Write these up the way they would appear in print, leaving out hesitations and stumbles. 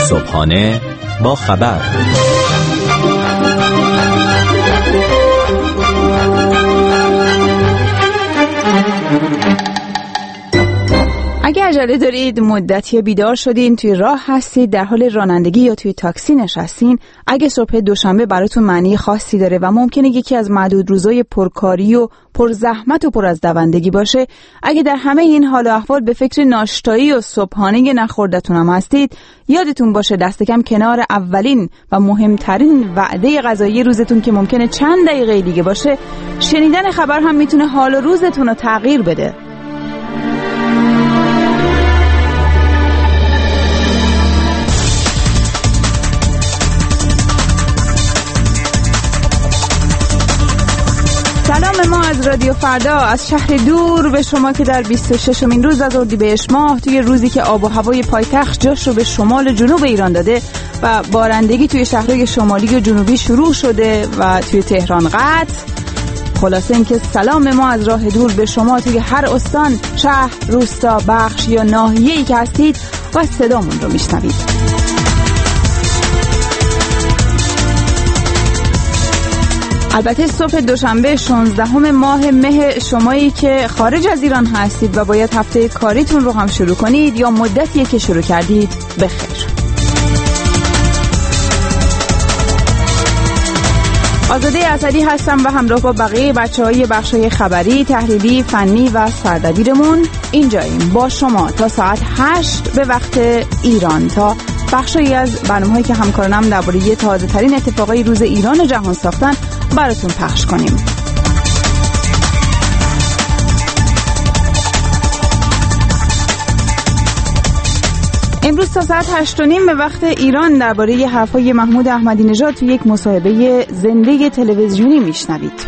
صبحانه با خبر. اگه عجله دارید، مدتی بیدار شدین، توی راه هستید، در حال رانندگی یا توی تاکسی نشستین، اگه صبح دوشنبه براتون معنی خاصی داره و ممکنه یکی از معدود روزای پرکاری و پرزحمت و پر از دوندگی باشه، اگه در همه این حال و احوال به فکر ناشتایی و صبحانه نخوردتون هم هستید، یادتون باشه دست کم کنار اولین و مهمترین وعده غذایی روزتون که ممکنه چند دقیقه دیگه باشه، شنیدن خبر هم میتونه حال و روزتون رو تغییر بده. سلام ما از رادیو فردا از شهر دور به شما که در 26مین روز از اردیبهشت ماه، توی روزی که آب و هوای پایتخت جاش رو به شمال و جنوب ایران داده و بارندگی توی شهرهای شمالی و جنوبی شروع شده و توی تهران قطع. خلاصه این که سلام ما از راه دور به شما توی هر استان، شهر، روستا، بخش یا ناحیه‌ای که هستید و صدامون رو میشنوید. البته صبح دوشنبه 16 ماه مه، شمایی که خارج از ایران هستید و باید هفته کاریتون رو هم شروع کنید یا مدتیه که شروع کردید، بخیر. آزاده اسدی هستم و همراه با بقیه بچه‌های بخشای خبری، تحلیلی، فنی و سردبیرمون اینجاییم با شما تا ساعت 8 به وقت ایران تا بخشی از برنامه‌هایی که همکارانم درباره تازه‌ترین اتفاقای روز ایران و جهان ساختن براتون پخش کنیم. امروز تا ساعت 8:30 به وقت ایران درباره حرفای محمود احمدی نژاد توی یک مصاحبه زنده تلویزیونی میشنوید.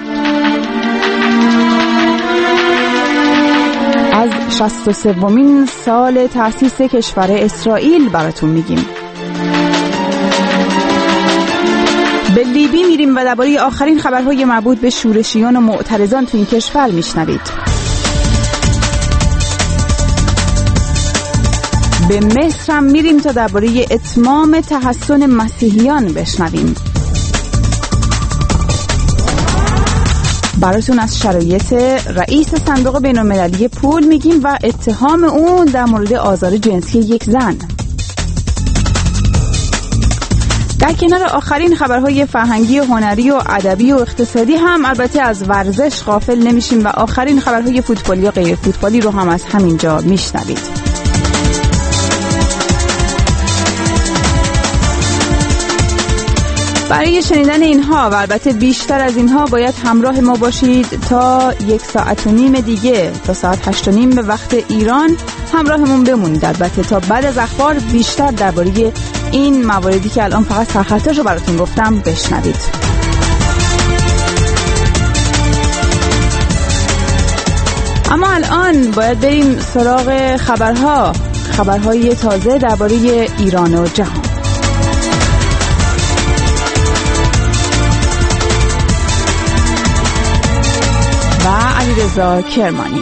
از 63مین سال تأسیس کشور اسرائیل براتون میگیم. به لیبی میریم و درباره آخرین خبرهای مربوط به شورشیان و معترضان تو این کشور میشنوید. به مصر هم میریم تا درباره اتمام تحصن مسیحیان بشنویم. براتون از شرایط رئیس صندوق بین‌المللی پول میگیم و اتهام اون در مورد آزار جنسی یک زن. در کنار آخرین خبرهای فرهنگی و هنری و ادبی و اقتصادی هم البته از ورزش غافل نمیشیم و آخرین خبرهای فوتبالی و غیر فوتبالی رو هم از همینجا میشنوید. برای شنیدن اینها و البته بیشتر از اینها باید همراه ما باشید تا 1.5 ساعت دیگه، تا ساعت 8:30 به وقت ایران همراهمون بمونید. البته تا بعد از اخبار بیشتر درباره این مواردی که الان فقط سرخطاشو براتون گفتم بشنوید. اما الان باید بریم سراغ خبرهای تازه درباره ایران و جهان. و علیرضا کرمانی.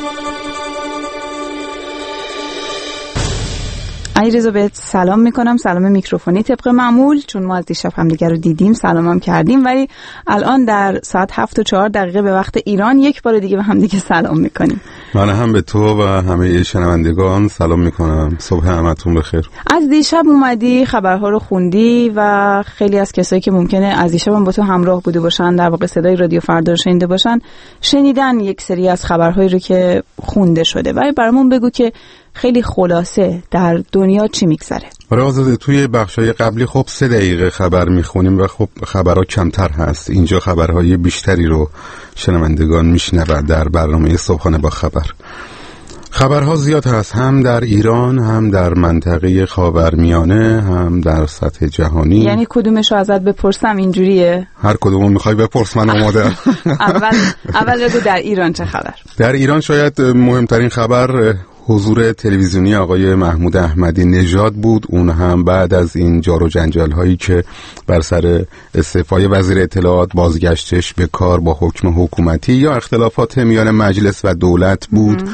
علیرضا بهت سلام میکنم، سلام میکروفونی طبق معمول، چون ما از دیشب هم دیگر رو دیدیم، سلام کردیم، ولی الان در ساعت 7:04 به وقت ایران یک بار دیگه به هم دیگه سلام میکنیم. من هم به تو و همه شنوندگان سلام میکنم. صبح همتون بخیر. از دیشب اومدی خبرها رو خوندی و خیلی از کسایی که ممکنه از دیشب هم با تو همراه بوده باشن، در واقع صدای رادیو فردا رو شنیده باشن، شنیدن یک سری از خبرهایی رو که خونده شده. ولی برامون بگو که خیلی خلاصه در دنیا چی میگذره. برای آزاده توی بخشای قبلی خب 3 دقیقه خبر میخونیم و خب خبرها کمتر هست. اینجا خبرهای بیشتری رو شنوندگان میشنون در برنامه صبحانه با خبر. خبرها زیاد هست، هم در ایران، هم در منطقه خاورمیانه، هم در سطح جهانی. یعنی کدومشو ازت بپرسم اینجوریه؟ هر کدومو میخوای بپرس، من آماده. اول بگو در ایران چه خبر؟ در ایران شاید مهمترین خبر حضور تلویزیونی آقای محمود احمدی نژاد بود. اون هم بعد از این جار و جنجال هایی که بر سر استعفای وزیر اطلاعات، بازگشتش به کار با حکم حکومتی یا اختلافات میان مجلس و دولت بود،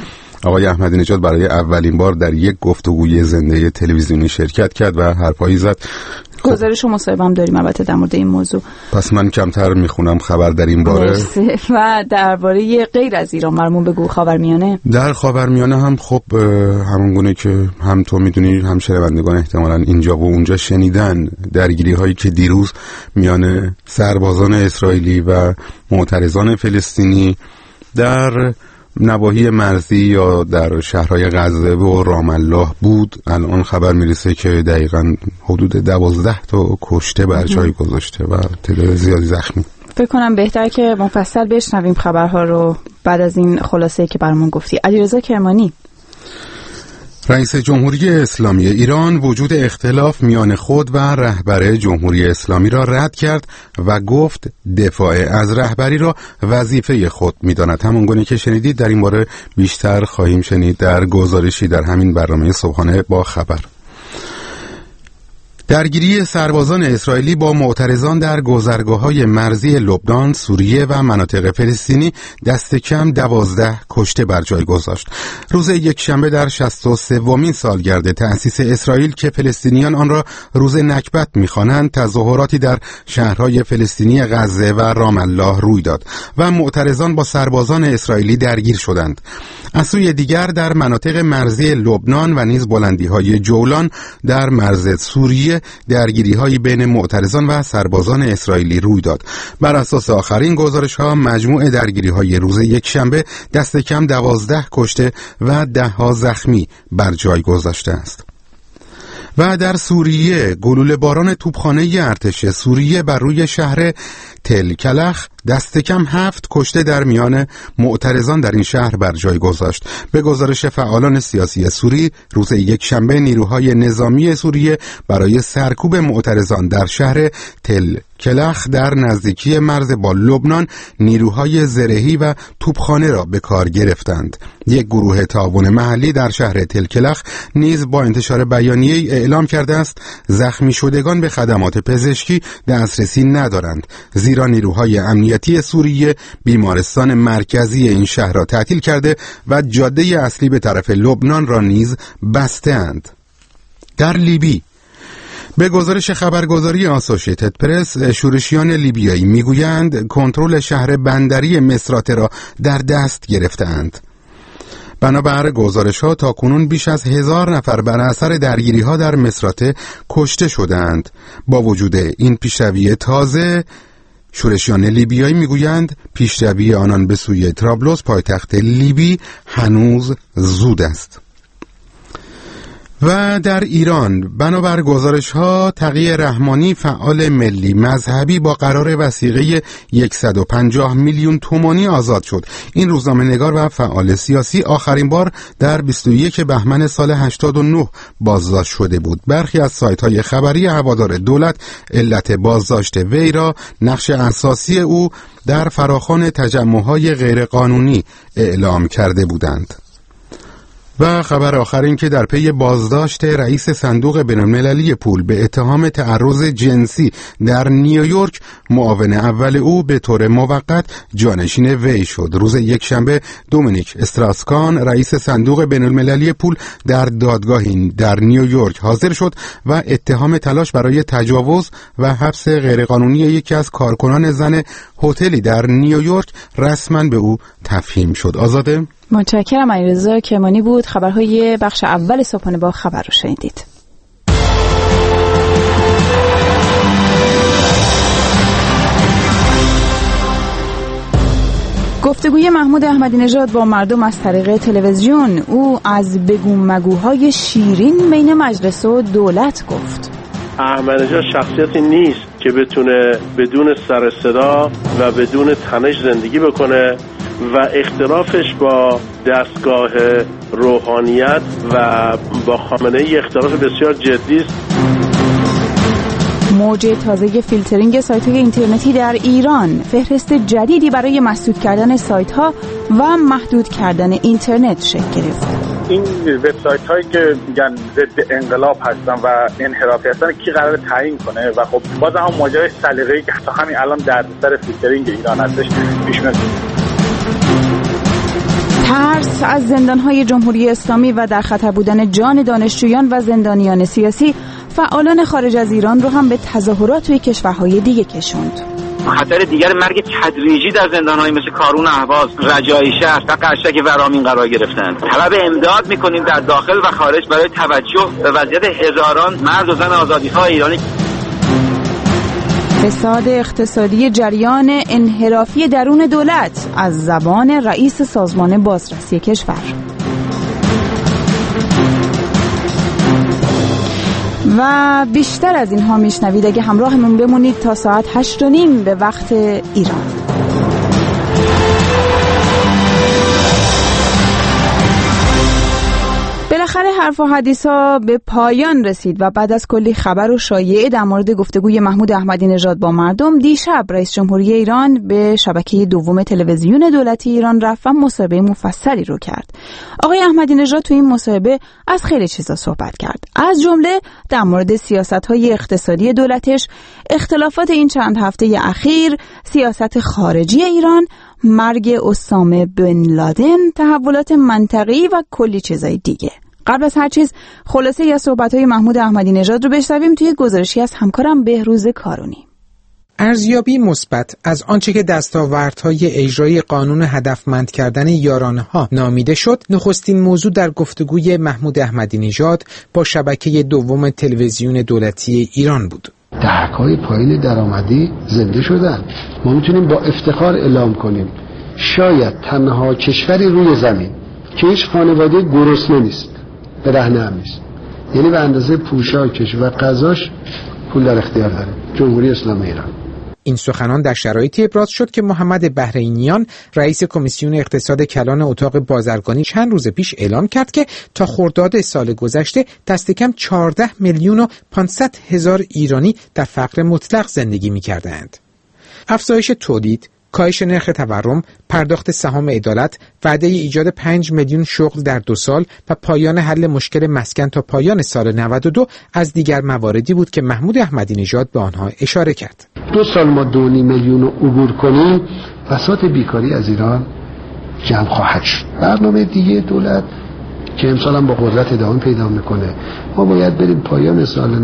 آقای احمدی نژاد برای اولین بار در یک گفتگوی زنده تلویزیونی شرکت کرد و حرفایی زد. گزارش و مصاحبه هم داریم البته در مورد این موضوع. پس من کمتر میخونم خبر در این باره. و درباره غیر از ایران برامون بگو. خاورمیانه، در خاورمیانه هم خب همون گونه که هم تو میدونی هم شنوندگان احتمالاً اینجا و اونجا شنیدن، درگیری هایی که دیروز میان سربازان اسرائیلی و معترضان فلسطینی در نواحی مرزی یا در شهرهای غزه و رام الله بود. الان خبر میرسه که دقیقاً حدود 12 تا کشته بر جای گذاشته و تعداد زیادی زخمی. فکر کنم بهتره که مفصل بشنویم خبرها رو بعد از این خلاصه‌ای که برامون گفتی. علیرضا کرمانی، رئیس جمهوری اسلامی ایران وجود اختلاف میان خود و رهبر جمهوری اسلامی را رد کرد و گفت دفاع از رهبری را وظیفه خود می‌داند. همون گونه که شنیدید در این باره بیشتر خواهیم شنید در گزارشی در همین برنامه صبحانه با خبر. درگیری سربازان اسرائیلی با معترضان در گذرگاه‌های مرزی لبنان، سوریه و مناطق فلسطینی دست کم 12 کشته بر جای گذاشت. روز یکشنبه در 63مین سالگرد تأسیس اسرائیل که فلسطینیان آن را روز نکبت می‌خوانند، تظاهراتی در شهرهای فلسطینی غزه و رام الله روی داد و معترضان با سربازان اسرائیلی درگیر شدند. از سوی دیگر در مناطق مرزی لبنان و نیز بلندی‌های جولان در مرز سوریه درگیری‌های بین معترضان و سربازان اسرائیلی روی داد. بر اساس آخرین گزارش‌ها مجموع درگیری‌های روز یکشنبه دست کم 12 کشته و 10 زخمی بر جای گذاشته است. و در سوریه گلوله باران توپخانه ارتش سوریه بر روی شهر تل کلخ دست کم 7 کشته در میان معترضان در این شهر بر جای گذاشت. به گزارش فعالان سیاسی سوری، روز یکشنبه نیروهای نظامی سوریه برای سرکوب معترضان در شهر تل کلخ در نزدیکی مرز با لبنان نیروهای زرهی و توپخانه را به کار گرفتند. یک گروه تعاون محلی در شهر تل کلخ نیز با انتشار بیانیه‌ای اعلام کرده است زخمی شدگان به خدمات پزشکی دسترسی ندارند، زیرا نیروهای امنیتی سوریه بیمارستان مرکزی این شهر را تعطیل کرده و جاده اصلی به طرف لبنان را نیز بسته‌اند. در لیبی به گزارش خبرگزاری آسوشیتد پرس، شورشیان لیبیایی میگویند کنترل شهر بندری مصراته را در دست گرفتند. بنابر گزارش‌ها تاکنون بیش از 1000 نفر بر اثر درگیری‌ها در مصراته کشته شدند. با وجود این پیشروی تازه، شورشیان لیبیایی میگویند پیشروی آنان به سوی طرابلس پایتخت لیبی هنوز زود است. و در ایران بنابر گزارش‌ها تقی رحمانی فعال ملی مذهبی با قرار وثیقه 150 میلیون تومانی آزاد شد. این روزنامه‌نگار و فعال سیاسی آخرین بار در 21 بهمن سال 89 بازداشت شده بود. برخی از سایت‌های خبری هوادار دولت علت بازداشت وی را نقش اساسی او در فراخوان تجمع‌های غیرقانونی اعلام کرده بودند. و خبر آخر این که در پی بازداشت رئیس صندوق بین‌المللی پول به اتهام تعرض جنسی در نیویورک، معاون اول او به طور موقت جانشین وی شد. روز یکشنبه دومینیک استراسکان رئیس صندوق بین‌المللی پول در دادگاهی در نیویورک حاضر شد و اتهام تلاش برای تجاوز و حبس غیرقانونی یکی از کارکنان زن هتلی در نیویورک رسما به او تفهیم شد. آزاده؟ متشکرم. علیرضا کرمانی بود. خبرهای بخش اول صبحانه با خبر رو شنیدید. گفتگوی محمود احمدی نژاد با مردم از طریق تلویزیون. او از بگو مگوهای شیرین بین مجلس و دولت گفت. احمدی نژاد شخصیتی نیست که بتونه بدون سر صدا و بدون تنش زندگی بکنه و اختلافش با دستگاه روحانیت و با خامنه‌ای اختلاف بسیار جدی است. موج تازه فیلترینگ سایت‌های اینترنتی در ایران، فهرست جدیدی برای مسدود کردن سایت‌ها و محدود کردن اینترنت شکل گرفت. این وبسایت‌هایی که میگن ضد انقلاب هستن و انحرافی هستن کی قراره تعیین کنه؟ و خب باز هم ماجرای سلیقه‌ای که تا همین الان دردسر فیلترینگ ایران هستش پیش میاد. ترس از زندانهای جمهوری اسلامی و در خطر بودن جان دانشجویان و زندانیان سیاسی فعالان خارج از ایران رو هم به تظاهرات توی کشورهای دیگه کشوند. خطر دیگر مرگ تدریجی در زندان‌های مثل کارون اهواز، رجایی شهر و قشک ورامین قرار گرفتند. طلب امداد می‌کنیم در داخل و خارج برای توجه به وضعیت هزاران مرد و زن آزادی‌خواه ایرانی. فساد اقتصادی جریان انحرافی درون دولت از زبان رئیس سازمان بازرسی کشور. و بیشتر از اینها میشنوید اگه همراهمون بمونید تا ساعت 8:30 به وقت ایران. بالاخره حرف و حدیثا به پایان رسید و بعد از کلی خبر و شایعه در مورد گفتگوی محمود احمدی نژاد با مردم، دیشب رئیس جمهوری ایران به شبکه دوم تلویزیون دولتی ایران رفت و مصاحبه مفصلی رو کرد. آقای احمدی نژاد تو این مصاحبه از خیلی چیزا صحبت کرد، از جمله در مورد سیاست‌های اقتصادی دولتش، اختلافات این چند هفته اخیر، سیاست خارجی ایران، مرگ اسامه بن لادن، تحولات منطقه‌ای و کلی چیزای دیگه. قبل از هر چیز خلاصه یا صحبت‌های محمود احمدی نژاد رو بشنویم توی گزارشی از همکارم بهروز کارونی. ارزیابی مثبت از آنچه که دستاوردهای اجرایی قانون هدفمند کردن یارانه‌ها نامیده شد، نخستین موضوع در گفتگوی محمود احمدی نژاد با شبکه دوم تلویزیون دولتی ایران بود. دهک‌های پایین درآمدی زنده شدن. ما میتونیم با افتخار اعلام کنیم شاید تنها کشوری روی زمین که هیچ خانواده گرسنه نیست، برهنه هم نیست، یعنی به اندازه پوشاکش و غذاش پول در اختیار داره، جمهوری اسلامی ایران. این سخنان در شرایطی ابراز شد که محمد بحرینیان رئیس کمیسیون اقتصاد کلان اتاق بازرگانی چند روز پیش اعلام کرد که تا خرداد سال گذشته دست کم 14,500,000 ایرانی در فقر مطلق زندگی می‌کردند. افزایش تولید، کاهش نرخ تورم، پرداخت سهام عدالت، وعده ایجاد 5 میلیون شغل در 2 سال و پایان حل مشکل مسکن تا پایان سال 92 از دیگر مواردی بود که محمود احمدی نژاد به آنها اشاره کرد. 2 سال ما 2.5 میلیون رو عبور کنیم، بساط بیکاری از ایران جمع خواهد شد. برنامه دیگه دولت که امسال هم با قدرت ادامه پیدا میکنه، ما باید بریم پایان سال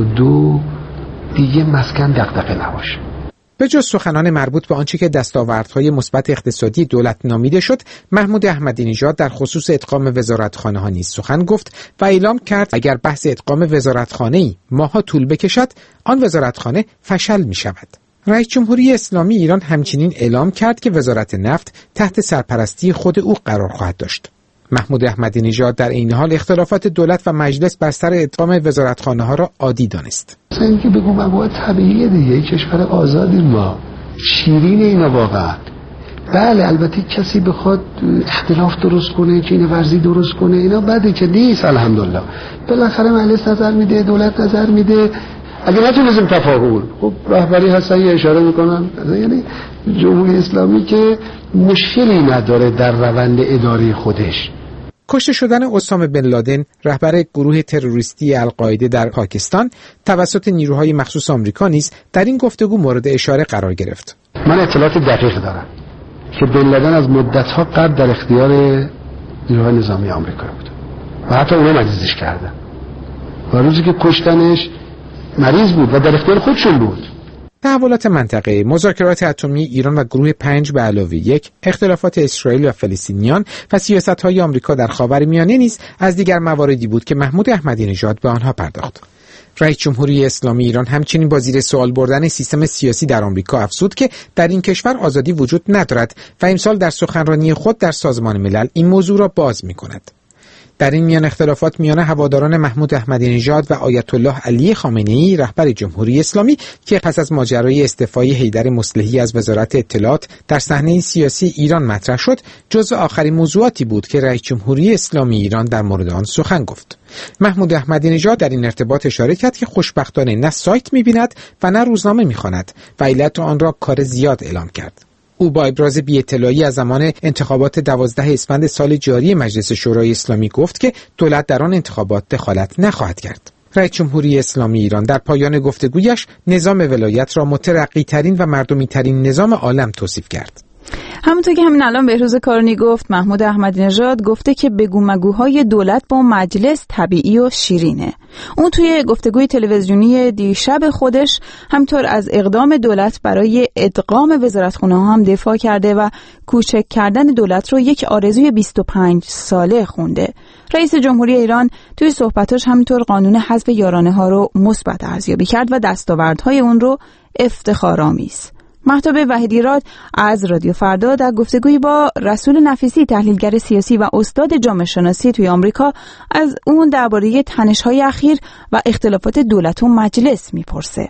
92 دیگه مسکن دغدغه نباشه. به جز سخنان مربوط به آنچه که دستاوردهای مثبت اقتصادی دولت نامیده شد، محمود احمدی نژاد در خصوص ادغام وزارتخانه‌ها نیز سخن گفت و اعلام کرد اگر بحث ادغام وزارتخانه‌ای ماها طول بکشد، آن وزارتخانه فشل می‌شود. رئیس جمهوری اسلامی ایران همچنین اعلام کرد که وزارت نفت تحت سرپرستی خود او قرار خواهد داشت. محمود احمدی نژاد در این حال اختلافات دولت و مجلس بر سر ادغام وزارتخانه‌ها را عادی دانست. اینکه بگم مواد طبیعیه دیگه، کشور آزادیم ما، شیرین اینا واقعا. بله البته کسی بخواد اختلاف درست کنه، چین ورزی درست کنه، اینا بده که نیست. الحمدلله بالاخره مجلس نظر میده، دولت نظر میده. اگه نتونستیم تفاهم، خب رهبری هستن یه اشاره میکنن، یعنی جمهوری اسلامی که مشکلی نداره در روند اداری خودش. کشته شدن اسامه بن لادن، رهبر گروه تروریستی القاعده در پاکستان، توسط نیروهای مخصوص آمریکا نیز در این گفتگو مورد اشاره قرار گرفت. من اطلاعات دقیق دارم که بن لادن از مدت‌ها قبل در اختیار نیروهای نظامی آمریکا بود و حتی اونا مریضش کردن و روزی که کشتنش مریض بود و در اختیار خودشون بود. تحولات منطقه، مذاکرات اتمی ایران و گروه 5+1، اختلافات اسرائیل و فلسطینیان و سیاست‌های آمریکا در خاورمیانه نیز از دیگر مواردی بود که محمود احمدی نژاد به آنها پرداخت. رئیس جمهوری اسلامی ایران همچنین با زیر سوال بردن سیستم سیاسی در آمریکا افزود که در این کشور آزادی وجود ندارد و امسال در سخنرانی خود در سازمان ملل این موضوع را باز می‌کند. در این میان اختلافات میان هواداران محمود احمدی نژاد و آیت الله علی خامنه‌ای رهبر جمهوری اسلامی که پس از ماجرای استعفای حیدر مصلحی از وزارت اطلاعات در صحنه سیاسی ایران مطرح شد، جزو آخرین موضوعاتی بود که رئیس جمهوری اسلامی ایران در مورد آن سخن گفت. محمود احمدی نژاد در این ارتباط اشاره کرد که خوشبختانه نه سایت می‌بیند و نه روزنامه می‌خواند و علت آن را کار زیاد اعلام کرد. او با ابراز بی‌اطلاعی از زمان انتخابات 12 اسفند سال جاری مجلس شورای اسلامی گفت که دولت در آن انتخابات دخالت نخواهد کرد. رئیس جمهوری اسلامی ایران در پایان گفتگویش نظام ولایت را مترقی‌ترین و مردمی‌ترین نظام عالم توصیف کرد. همونطور که همین الان بهروز کارونی گفت، محمود احمدی نژاد گفته که بگو مگوهای دولت با مجلس طبیعی و شیرینه. اون توی گفتگوی تلویزیونی دیشب خودش همطور از اقدام دولت برای ادغام وزارتخونه‌ها هم دفاع کرده و کوچک کردن دولت رو یک آرزوی 25 ساله خونده. رئیس جمهوری ایران توی صحبتاش همینطور قانون حذف یارانه‌ها رو مثبت ارزیابی کرد و دستاوردهای اون رو افتخارآمیز. مهتاب وحیدی‌راد از رادیو فردا در گفتگویی با رسول نفیسی، تحلیلگر سیاسی و استاد جامعه شناسی توی آمریکا، از اون درباره تنش‌های اخیر و اختلافات دولت و مجلس میپرسه.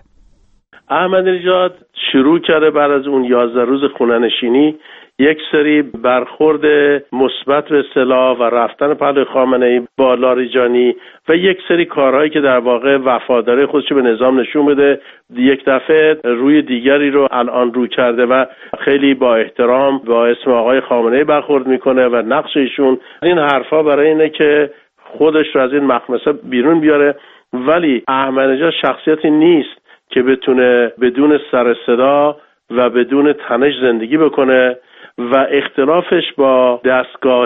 احمدی نژاد شروع کرده بعد از اون 11 روز خونه‌نشینی یک سری برخورد مثبت به اصطلاح و رفتن پهلوی خامنه‌ای با لاریجانی و یک سری کارهایی که در واقع وفاداری خودش به نظام نشون بده، یک دفعه روی دیگری رو الان رو کرده و خیلی با احترام با اسم آقای خامنه‌ای برخورد میکنه و نقش ایشون. این حرفا برای اینه که خودش رو از این مخمسه بیرون بیاره، ولی احمدی نژاد شخصیتی نیست که بتونه بدون سر صدا و بدون تنش زندگی بکنه و اختلافش با دستگاه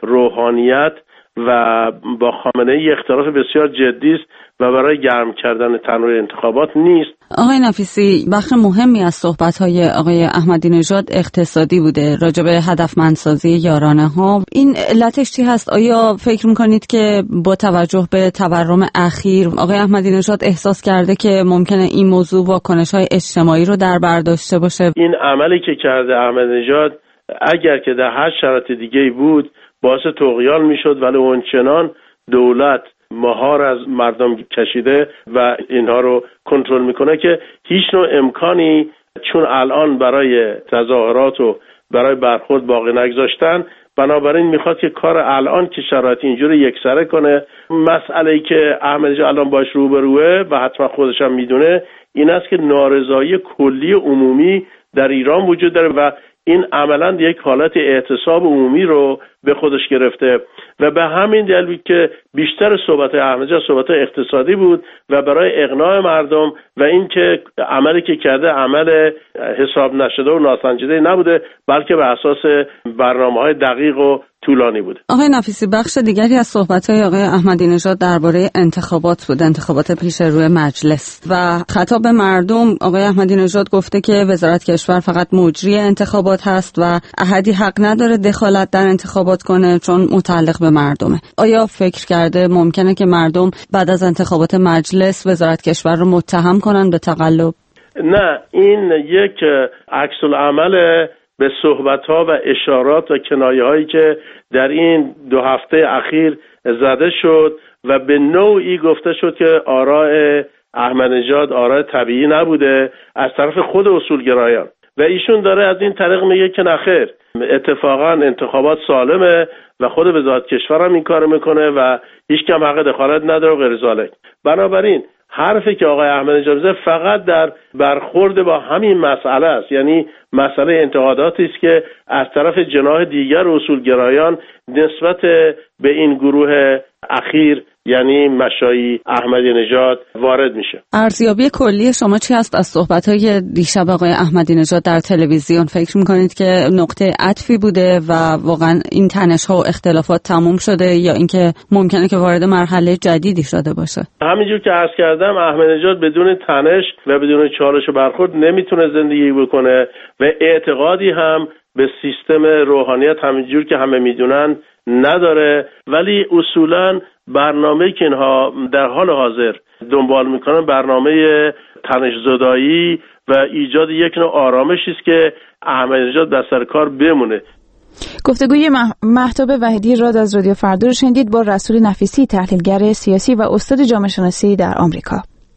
روحانیت و با خامنه‌ای اختلاف بسیار جدی است و برای گرم کردن تنور انتخابات نیست. آقای نفیسی، بخش مهمی از صحبت‌های آقای احمدی نژاد اقتصادی بوده راجع به هدفمندسازی یارانه‌ها. این علتش چی هست؟ آیا فکر می‌کنید که با توجه به تورم اخیر آقای احمدی نژاد احساس کرده که ممکنه این موضوع واکنش‌های اجتماعی رو در بر داشته باشه؟ این عملی که کرده احمدی نژاد اگر که در هر شرایط دیگه‌ای بود باعث طغیان میشد، ولی اونچنان دولت مهار از مردم کشیده و اینها رو کنترل میکنه که هیچ نوع امکانی، چون الان برای تظاهرات و برای برخورد باقی نگذاشتن، بنابراین میخواد که کار الان که شرایط اینجوری یکسره کنه. مسئله‌ای که احمدی نژاد الان باش روبروه و حتما خودش هم میدونه این است که نارضایی کلی عمومی در ایران وجود داره و این عملاً یک حالت اعتصاب عمومی رو به خودش گرفته و به همین دلیل بود که بیشتر صحبت احمدی نژاد صحبت اقتصادی بود و برای اقناع مردم و اینکه عملی که کرده عمل حساب نشده و ناسنجیده نبوده، بلکه به اساس برنامه‌های دقیق و طولانی بوده. آقای نفیسی، بخش دیگری از صحبت‌های آقای احمدی نژاد درباره انتخابات بود، انتخابات پیش روی مجلس و خطاب به مردم. آقای احمدی نژاد گفته که وزارت کشور فقط مجری انتخابات هست و احدی حق نداره دخالت در انتخابات کنه چون متعلق به مردمه. آیا فکر کرده ممکنه که مردم بعد از انتخابات مجلس وزارت کشور رو متهم کنن به تقلب؟ نه، این یک عکس العمل به صحبت‌ها و اشارات و کنایه‌هایی که در این 2 هفته اخیر زده شد و به نوعی گفته شد که آراء احمدی نژاد آراء طبیعی نبوده از طرف خود اصولگرایان و ایشون داره از این طریق میگه که نخیر، اتفاقا انتخابات سالمه و خود وزارت کشور هم این کارو میکنه و هیچ کم حق دخالت نداره و غیر ذالک. بنابراین حرفی که آقای احمدی نژاد فقط در برخورد با همین مسئله است، یعنی مسئله انتقاداتی است که از طرف جناح دیگر اصولگرایان نسبت به این گروه اخیر یعنی مشایی احمدی نژاد وارد میشه. ارزیابی کلی شما چی هست از صحبت‌های دیشب آقای احمدی نژاد در تلویزیون؟ فکر می‌کنید که نقطه عطفی بوده و واقعا این تنش‌ها و اختلافات تموم شده یا اینکه ممکنه که وارد مرحله جدیدی شده باشه؟ همینجور که عرض کردم احمدی نژاد بدون تنش و بدون چالش و برخورد نمیتونه زندگی بکنه و اعتقادی هم به سیستم روحانیت همینجور که همه میدونن نداره، ولی اصولاً برنامه‌ای که اینها در حال حاضر دنبال میکنن برنامه تنش زدایی و ایجاد یک نوع آرامشی است که احمدی نژاد در سر کار بمونه. گفتگوی مهتاب وحیدی‌راد از رادیو فردا رو شنیدید با رسول نفیسی، تحلیلگر سیاسی و استاد جامعه شناسی در آمریکا.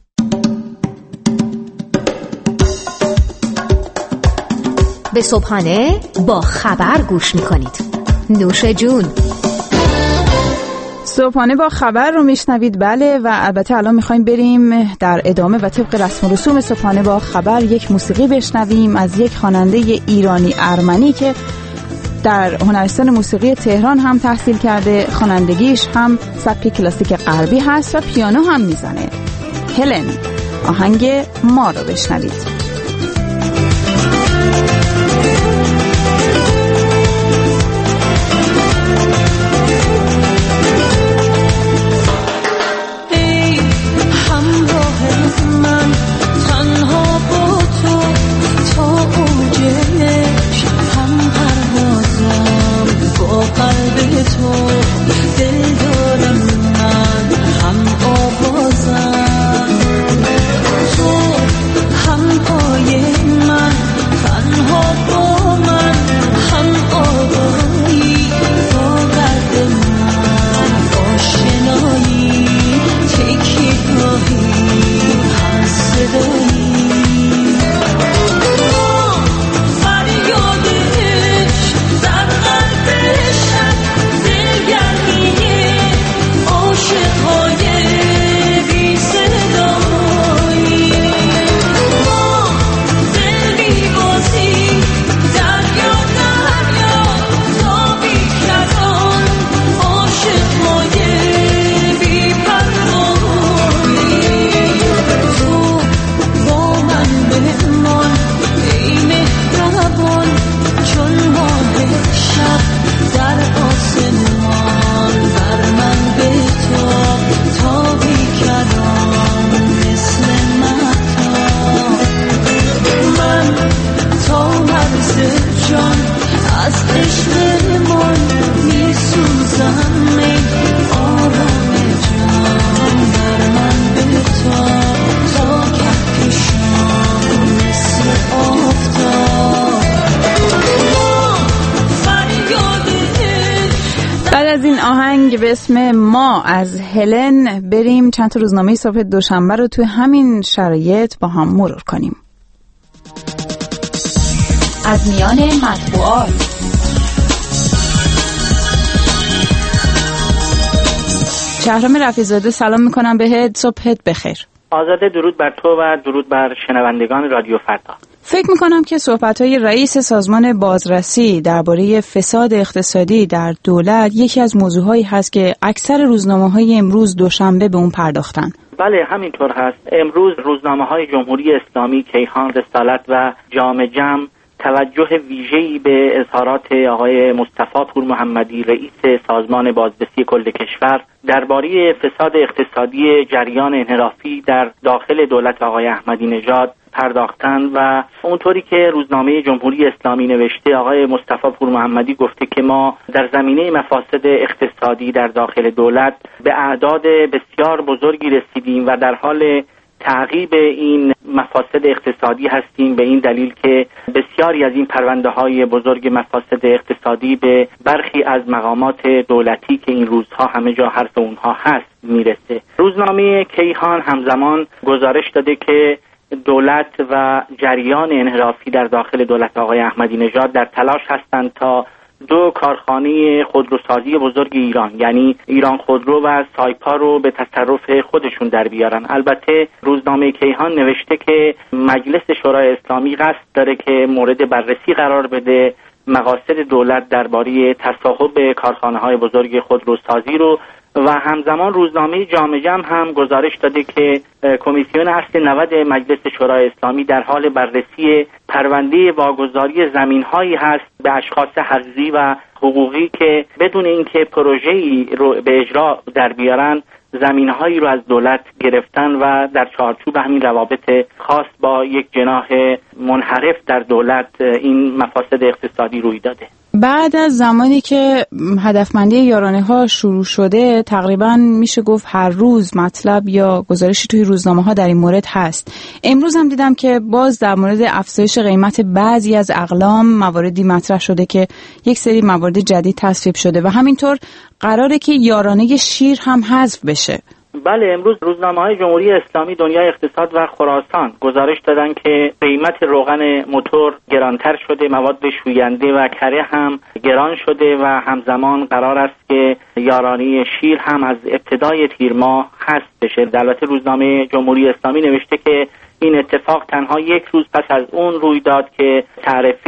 به صبحانه با خبر گوش میکنید. نوش جون. صبحانه با خبر رو میشنوید. بله، و البته الان میخوایم بریم در ادامه و طبق رسم و رسوم صبحانه با خبر یک موسیقی بشنویم از یک خواننده ایرانی ارمنی که در هنرستان موسیقی تهران هم تحصیل کرده. خوانندگیش هم سبک کلاسیک غربی هست و پیانو هم میزنه. هلن، آهنگ ما رو بشنوید. آهنگ به اسم ما از هلن بریم چند تا روزنامه صبح دوشنبه رو توی همین شرایط با هم مرور کنیم. از میان مطبوعات. شهرام رفیع‌زاده سلام میکنم بهت، صبحت بخیر. آزاده، درود بر تو و درود بر شنوندگان رادیو فردا. فکر میکنم که صحبت‌های رئیس سازمان بازرسی درباره فساد اقتصادی در دولت یکی از موضوعهایی هست که اکثر روزنامه‌های امروز دوشنبه به اون پرداختن. بله همینطور هست. امروز روزنامه‌های جمهوری اسلامی، کیهان، رسالت و جام جم توجه ویژه‌ای به اظهارات آقای مصطفی پور محمدی رئیس سازمان بازرسی کل کشور درباره فساد اقتصادی جریان انحرافی در داخل دولت آقای احمدی نژاد پرداختن و اونطوری که روزنامه جمهوری اسلامی نوشته، آقای مصطفی پور محمدی گفته که ما در زمینه مفاسد اقتصادی در داخل دولت به اعداد بسیار بزرگی رسیدیم و در حال تعقیب این مفاسد اقتصادی هستیم، به این دلیل که بسیاری از این پرونده‌های بزرگ مفاسد اقتصادی به برخی از مقامات دولتی که این روزها همه جا حرف اونها هست میرسه. روزنامه کیهان همزمان گزارش داده که دولت و جریان انحرافی در داخل دولت آقای احمدی نژاد در تلاش هستند تا دو کارخانه خودروسازی بزرگ ایران، یعنی ایران خودرو و سایپا رو به تصرف خودشون در بیارن. البته روزنامه کیهان نوشته که مجلس شورای اسلامی قصد داره که مورد بررسی قرار بده مقاصد دولت درباره تصاحب کارخانه‌های بزرگ خودروسازی رو و همزمان روزنامه جام جم هم گزارش داده که کمیسیون اصل 90 مجلس شورای اسلامی در حال بررسی پرونده واگذاری زمین‌هایی هست به اشخاص حقیقی و حقوقی که بدون اینکه پروژه‌ای رو به اجرا در بیارن زمین‌هایی رو از دولت گرفتن و در چارچوب همین روابط خاص با یک جناح منحرف در دولت این مفاسد اقتصادی روی داده. بعد از زمانی که هدفمندی یارانه‌ها شروع شده تقریبا میشه گفت هر روز مطلب یا گزارشی توی روزنامه‌ها در این مورد هست. امروز هم دیدم که باز در مورد افزایش قیمت بعضی از اقلام مواردی مطرح شده که یک سری موارد جدید تصویب شده و همینطور قراره که یارانه شیر هم حذف بشه. بله، امروز روزنامه‌های جمهوری اسلامی، دنیای اقتصاد و خراسان گزارش دادن که قیمت روغن موتور گرانتر شده، مواد شوینده و کره هم گران شده و همزمان قرار است که یارانه شیر هم از ابتدای تیر ماه حذف بشه. البته روزنامه جمهوری اسلامی نوشته که این اتفاق تنها یک روز پس از اون روی داد که تعرفه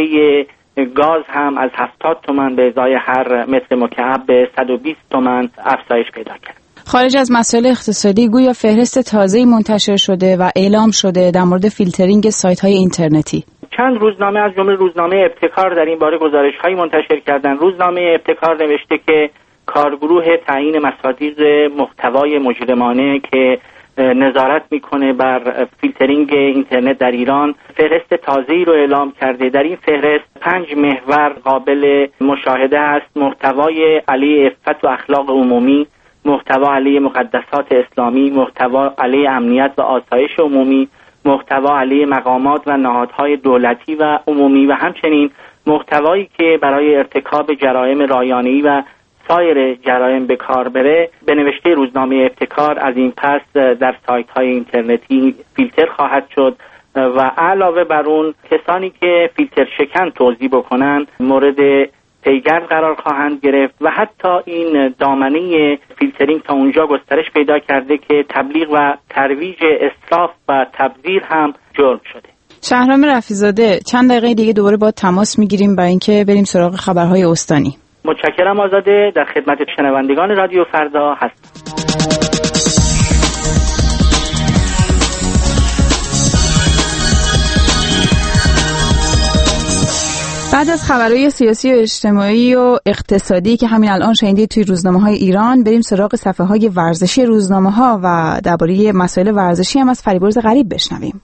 گاز هم از 70 تومان به ازای هر متر مکعب به 120 تومان افزایش پیدا کرد. خارج از مسائل اقتصادی گویا فهرست تازه‌ای منتشر شده و اعلام شده در مورد فیلترینگ سایت‌های اینترنتی. چند روزنامه از جمله روزنامه ابتکار در این باره گزارش‌هایی منتشر کردند. روزنامه ابتکار نوشته که کارگروه تعیین مصادیق محتوای مجرمانه که نظارت میکنه بر فیلترینگ اینترنت در ایران فهرست تازه‌ای رو اعلام کرده. در این فهرست 5 محور قابل مشاهده است: محتوای علیه عفت و اخلاق عمومی، محتوا علیه مقدسات اسلامی، محتوا علیه امنیت و آسایش عمومی، محتوا علیه مقامات و نهادهای دولتی و عمومی و همچنین محتوایی که برای ارتکاب جرایم رایانه‌ای و سایر جرایم به کار بره. به نوشته روزنامه ابتکار از این پس در سایت‌های اینترنتی فیلتر خواهد شد و علاوه بر اون کسانی که فیلتر شکن توزیع بکنن مورد پیگرد قرار خواهند گرفت و حتی این دامنه فیلترینگ تا اونجا گسترش پیدا کرده که تبلیغ و ترویج اسراف و تبذیر هم جرم شده. شهرام رفیع‌زاده، چند دقیقه دیگه دوباره با تماس میگیریم برای اینکه بریم سراغ خبرهای استانی. متشکرم آزاده، در خدمت شنوندگان رادیو فردا هستم. بعد از خبرهای سیاسی و اجتماعی و اقتصادی که همین الان شنیدید توی روزنامه‌های ایران، بریم سراغ صفحه‌های ورزشی روزنامه‌ها و درباره مسائل ورزشی هم از فریبرز غریب بشنویم.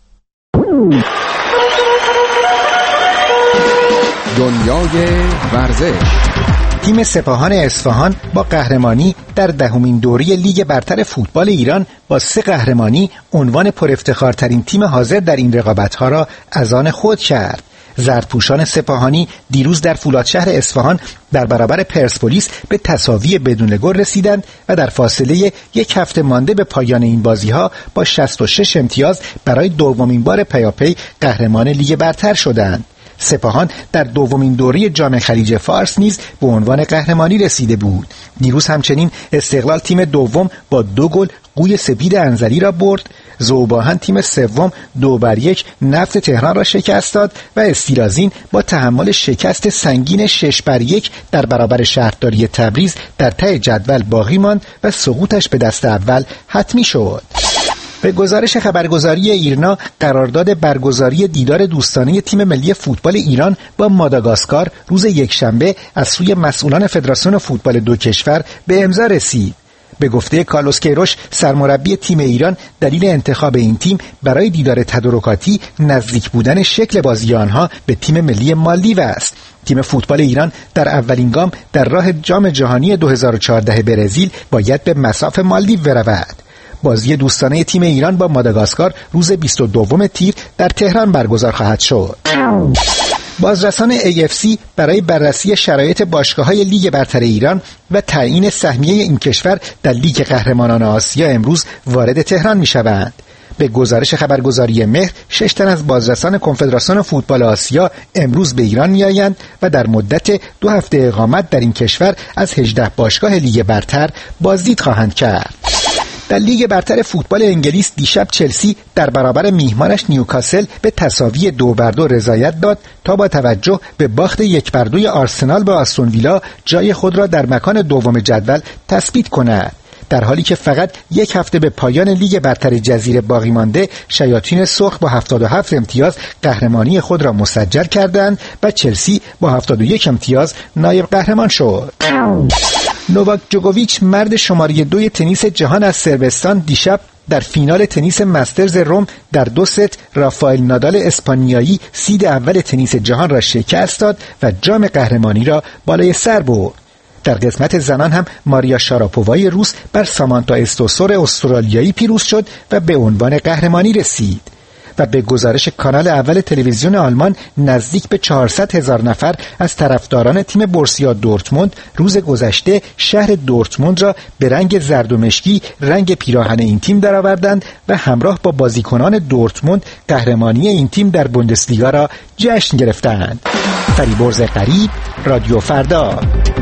دنیای ورزش. تیم سپاهان اصفهان با قهرمانی در 10مین دوره لیگ برتر فوتبال ایران با 3 قهرمانی عنوان پر افتخارترین تیم حاضر در این رقابت‌ها را از آن خود کرد. زرتپوشان سپاهانی دیروز در فولادشهر اصفهان در برابر پرسپولیس به تساوی بدون گل رسیدند و در فاصله یک هفته مانده به پایان این بازی‌ها با 66 امتیاز برای دومین بار پیاپی قهرمان لیگ برتر شدند. سپاهان در دومین دوره جام خلیج فارس نیز به عنوان قهرمانی رسیده بود. دیروز همچنین استقلال تیم دوم با 2 گل قوی سپید انزلی را برد. ذوباهن تیم سوم 2-1 نفت تهران را شکست داد و استیرازین با تحمل شکست سنگین 6-1 در برابر شهرداری تبریز در ته جدول باقی ماند و سقوطش به دست اول حتمی شد. به گزارش خبرگزاری ایرنا، قرارداد برگزاری دیدار دوستانه تیم ملی فوتبال ایران با ماداگاسکار روز یکشنبه از سوی مسئولان فدراسیون فوتبال دو کشور به امضا رسید. به گفته کارلوس کیروش سرمربی تیم ایران، دلیل انتخاب این تیم برای دیدار تدارکاتی نزدیک بودن شکل بازی آنها به تیم ملی مالدیو است. تیم فوتبال ایران در اولین گام در راه جام جهانی 2014 برزیل باید به مصاف مالدیو برود. بازی دوستانه تیم ایران با ماداگاسکار روز 22 تیر در تهران برگزار خواهد شد. بازرسان AFC برای بررسی شرایط باشگاه‌های لیگ برتر ایران و تعیین سهمیه این کشور در لیگ قهرمانان آسیا امروز وارد تهران می‌شوند. به گزارش خبرگزاری مهر 6 تن از بازرسان کنفدراسیون فوتبال آسیا امروز به ایران می‌آیند و در مدت 2 هفته اقامت در این کشور از 18 باشگاه لیگ برتر بازدید خواهند کرد. در لیگ برتر فوتبال انگلیس دیشب چلسی در برابر میهمانش نیوکاسل به تساوی 2-2 رضایت داد تا با توجه به باخت 1-2 آرسنال به آستون ویلا جای خود را در مکان دوم جدول تثبیت کند. در حالی که فقط 1 هفته به پایان لیگ برتر جزیره باقی مانده، شیاطین سرخ با 77 امتیاز قهرمانی خود را مسجل کردند و چلسی با 71 امتیاز نایب قهرمان شد. نوواک جوکوویچ مرد شماره 2 تنیس جهان از صربستان دیشب در فینال تنیس مسترز روم در 2 ست رافائل نادال اسپانیایی سید اول تنیس جهان را شکست داد و جام قهرمانی را بالای سر برد. در قسمت زنان هم ماریا شاراپووای روس بر سامانتا استوسور استرالیایی پیروز شد و به عنوان قهرمانی رسید. و به گزارش کانال اول تلویزیون آلمان نزدیک به 400,000 نفر از طرفداران تیم بورسیا دورتموند روز گذشته شهر دورتموند را به رنگ زرد و مشکی رنگ پیراهن این تیم درآوردند و همراه با بازیکنان دورتموند قهرمانی این تیم در بوندسلیگا را جشن گرفتند. فریبرز قریب، رادیو فردا.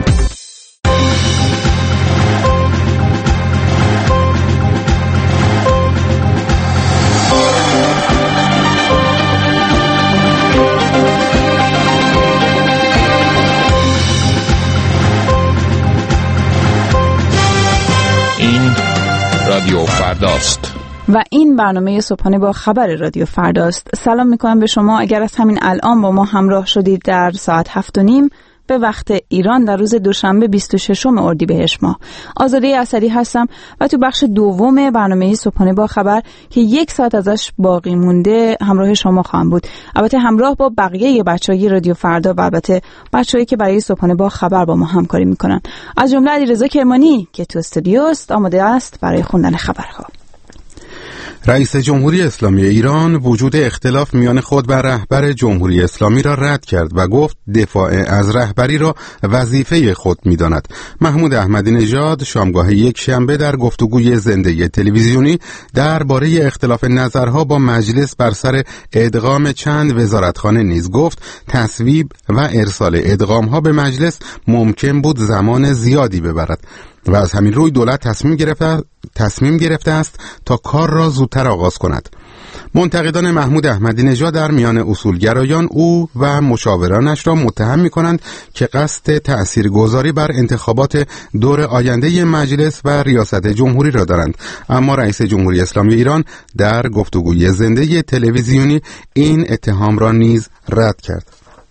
رادیو فرداست و این برنامه صبحانه با خبر رادیو فرداست. سلام میکنم به شما. اگر از همین الان با ما همراه شدید در ساعت 7:30 به وقت ایران در روز دوشنبه 26 اردیبهشت ماه، آزاده اسدی هستم و تو بخش دوم برنامه صبحانه با خبر که 1 ساعت ازش باقی مونده همراه شما خواهم بود. البته همراه با بقیه بچهای رادیو فردا و البته بچه‌ای که برای صبحانه با خبر با ما همکاری میکنن، از جمله علیرضا کرمانی که تو استودیوست آماده است برای خوندن خبرها. رئیس جمهوری اسلامی ایران وجود اختلاف میان خود و رهبر جمهوری اسلامی را رد کرد و گفت دفاع از رهبری را وظیفه خود می‌داند. محمود احمدی نژاد شامگاه یکشنبه در گفتگوی زنده تلویزیونی درباره اختلاف نظرها با مجلس بر سر ادغام چند وزارتخانه نیز گفت تصویب و ارسال ادغام‌ها به مجلس ممکن بود زمان زیادی ببرد و از همین روی دولت تصمیم گرفته است تا کار را زودتر آغاز کند. منتقدان محمود احمدی نژاد در میان اصولگرایان او و مشاورانش را متهم می‌کنند که قصد تأثیرگذاری بر انتخابات دور آینده مجلس و ریاست جمهوری را دارند، اما رئیس جمهوری اسلامی ایران در گفتگوی زنده تلویزیونی این اتهام را نیز رد کرد.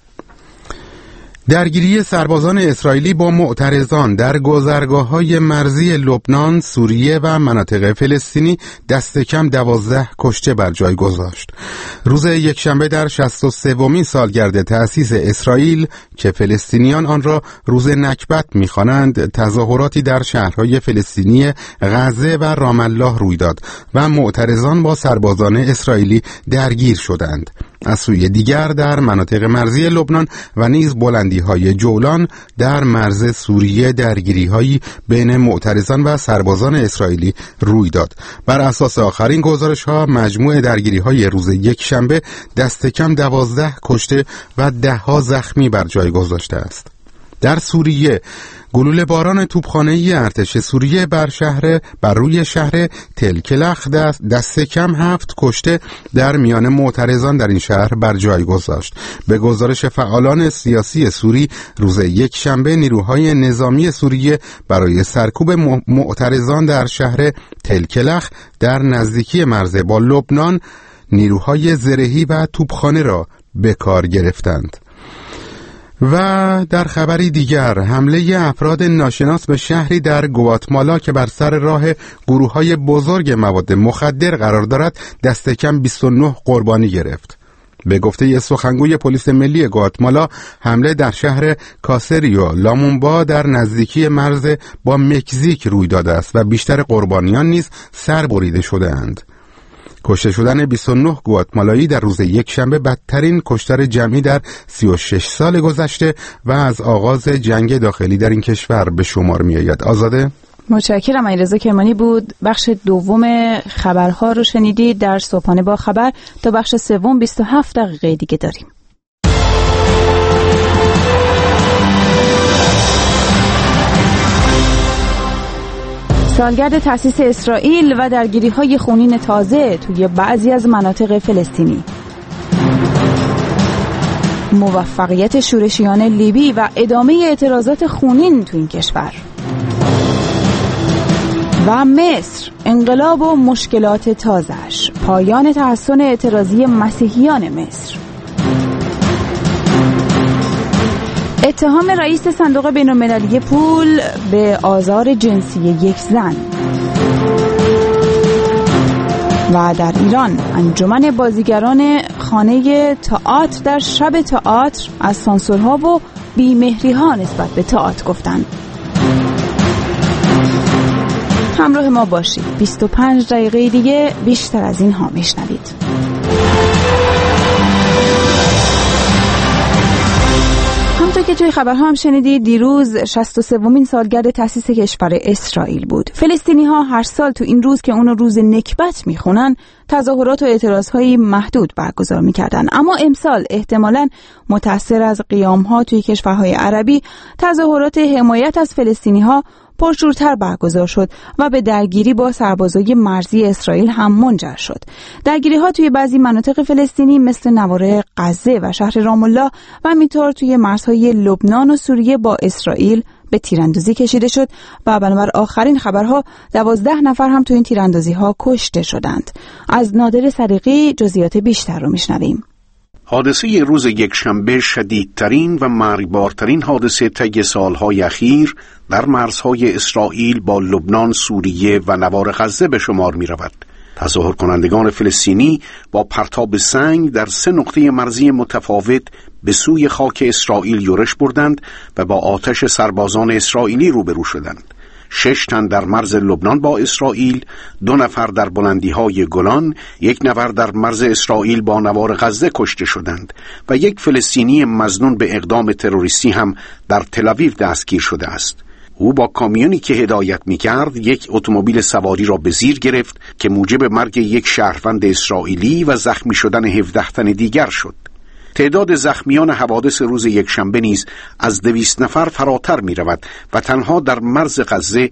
درگیری سربازان اسرائیلی با معترضان در گذرگاه‌های مرزی لبنان، سوریه و مناطق فلسطینی دست کم 12 کشته بر جای گذاشت. روز یکشنبه در 63مین سالگرد تأسیس اسرائیل که فلسطینیان آن را روز نکبت می‌خوانند، تظاهراتی در شهرهای فلسطینی غزه و رام الله روی داد و معترضان با سربازان اسرائیلی درگیر شدند. از سوی دیگر در مناطق مرزی لبنان و نیز بلندی‌های جولان در مرز سوریه درگیری‌هایی بین معترضان و سربازان اسرائیلی روی داد. بر اساس آخرین گزارش‌ها مجموع درگیری‌های روز یکشنبه دست کم 12 کشته و ده‌ها زخمی بر جای گذاشته است. در سوریه گلوله باران توپخانه‌ای ارتش سوریه بر روی شهر تلکلخ دست کم 7 کشته در میان معترضان در این شهر بر جای گذاشت. به گزارش فعالان سیاسی سوری روز یکشنبه نیروهای نظامی سوریه برای سرکوب معترضان در شهر تلکلخ در نزدیکی مرز با لبنان نیروهای زرهی و توپخانه را به کار گرفتند. و در خبری دیگر حمله افراد ناشناس به شهری در گواتمالا که بر سر راه گروه‌های بزرگ مواد مخدر قرار دارد دست کم 29 قربانی گرفت. به گفته سخنگوی پلیس ملی گواتمالا حمله در شهر کاسریو لامونبا در نزدیکی مرز با مکزیک روی داده است و بیشتر قربانیان نیز سر بریده شده اند. کشته شدن 29 گواتمالایی در روز یکشنبه بدترین کشتار جمعی در 36 سال گذشته و از آغاز جنگ داخلی در این کشور به شمار می آید. آزاده؟ متشکرم. علیرضا کرمانی بود. بخش دوم خبرها رو شنیدید در صبحانه با خبر. تا بخش سوم 27 دقیقه دیگه داریم. سالگرد تأسیس اسرائیل و درگیری‌های خونین تازه توی بعضی از مناطق فلسطینی، موفقیت شورشیان لیبی و ادامه اعتراضات خونین تو این کشور، و مصر، انقلاب و مشکلات تازه‌اش، پایان تحصن اعتراضی مسیحیان مصر، اتهام رئیس صندوق بین‌المللی پول به آزار جنسی یک زن، و در ایران انجمن بازیگران خانه تئاتر در شب تئاتر از سانسورها و بی‌مهری‌ها نسبت به تئاتر گفتند. همراه ما باشید. 25 دقیقه دیگه بیشتر از اینها میشنوید. همونطور که توی خبرها هم شنیدید دیروز 63مین سالگرد تأسیس کشور اسرائیل بود. فلسطینی‌ها هر سال تو این روز که اونو روز نکبت میخونن تظاهرات و اعتراض‌های محدود برگزار میکردن، اما امسال احتمالاً متأثر از قیام‌ها توی کشورهای عربی تظاهرات حمایت از فلسطینی‌ها پرشورتر برگزار شد و به درگیری با سربازای مرزی اسرائیل هم منجر شد. درگیری‌ها توی بعضی مناطق فلسطینی مثل نوار غزه و شهر رام الله و همینطور توی مرزهای لبنان و سوریه با اسرائیل به تیراندازی کشیده شد و بنابر آخرین خبرها 12 نفر هم توی این تیراندازی‌ها کشته شدند. از نادر صدیقی جزئیات بیشتر رو میشنویم. حادثه روز یکشنبه شدیدترین و مرگبارترین حادثه طی سالهای اخیر در مرزهای اسرائیل با لبنان، سوریه و نوار غزه به شمار می رود. تظاهر کنندگان فلسطینی با پرتاب سنگ در 3 نقطه مرزی متفاوت به سوی خاک اسرائیل یورش بردند و با آتش سربازان اسرائیلی روبرو شدند. 6 تن در مرز لبنان با اسرائیل، 2 نفر در بلندی‌های گلان، 1 نفر در مرز اسرائیل با نوار غزه کشته شدند و 1 فلسطینی مظنون به اقدام تروریستی هم در تل‌آویو دستگیر شده است. او با کامیونی که هدایت می‌کرد 1 اتومبیل سواری را به زیر گرفت که موجب مرگ 1 شهروند اسرائیلی و زخمی شدن 17 تن دیگر شد. تعداد زخمیان حوادث روز یکشنبه نیز از 200 نفر فراتر می رود و تنها در مرز غزه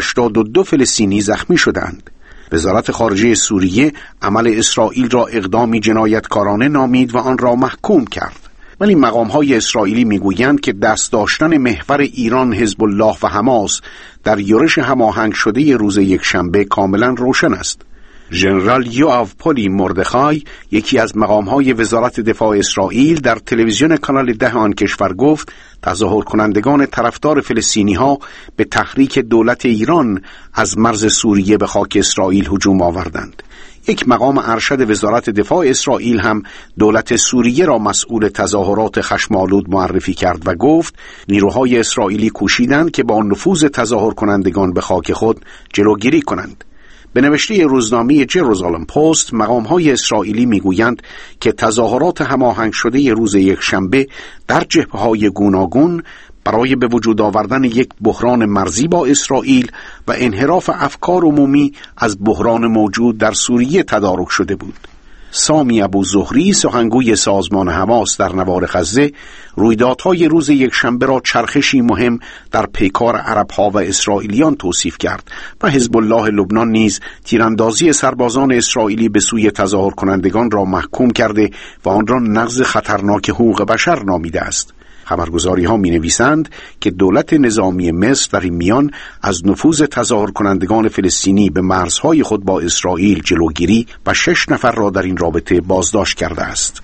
82 فلسطینی زخمی شدند. وزارت خارجه سوریه عمل اسرائیل را اقدامی جنایتکارانه نامید و آن را محکوم کرد. ولی مقام‌های اسرائیلی می‌گویند که دست داشتن محور ایران، حزب الله و حماس در یورش هماهنگ شده روز یکشنبه کاملا روشن است. ژنرال یوآف پولی مردخای، یکی از مقام‌های وزارت دفاع اسرائیل، در تلویزیون کانال 10 آن کشور گفت تظاهر کنندگان طرفدار فلسطینی‌ها به تحریک دولت ایران از مرز سوریه به خاک اسرائیل هجوم آوردند. یک مقام ارشد وزارت دفاع اسرائیل هم دولت سوریه را مسئول تظاهرات خشم‌آلود معرفی کرد و گفت نیروهای اسرائیلی کوشیدند که با نفوذ تظاهر کنندگان به خاک خود جلوگیری کنند. به نوشته روزنامه جروزالم پست، مقام‌های اسرائیلی میگویند که تظاهرات هماهنگ شده روز یکشنبه در جبهه‌های گوناگون برای به وجود آوردن یک بحران مرزی با اسرائیل و انحراف افکار عمومی از بحران موجود در سوریه تدارک شده بود. سامی ابوزهری، سخنگوی سازمان حماس در نوار غزه، رویدادهای روز یکشنبه را چرخشی مهم در پیکار عرب‌ها و اسرائیلیان توصیف کرد و حزب الله لبنان نیز تیراندازی سربازان اسرائیلی به سوی تظاهر کنندگان را محکوم کرده و آن را نقض خطرناک حقوق بشر نامیده است. خبرگزاری ها می نویسند که دولت نظامی مصر در این میان از نفوذ تظاهر کنندگان فلسطینی به مرزهای خود با اسرائیل جلوگیری و 6 نفر را در این رابطه بازداشت کرده است.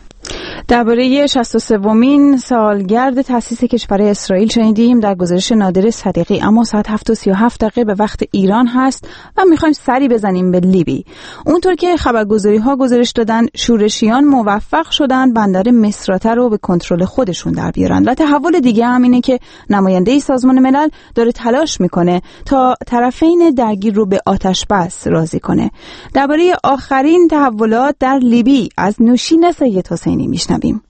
درباره 63مین سالگرد تأسیس کشور اسرائیل شنیدیم در گزارش نادر صدیقی، اما ساعت 7:37 به وقت ایران هست و میخوایم سری بزنیم به لیبی. اونطور که خبرگزاری ها گزارش دادن، شورشیان موفق شدن بندر مصراته رو به کنترل خودشون در بیارن و تحول دیگه هم اینه که نماینده سازمان ملل داره تلاش میکنه تا طرفین درگیر رو به آتش بس راضی کنه. درباره آخرین تحولات در لیبی از نوشین سید حسینی میشنویم.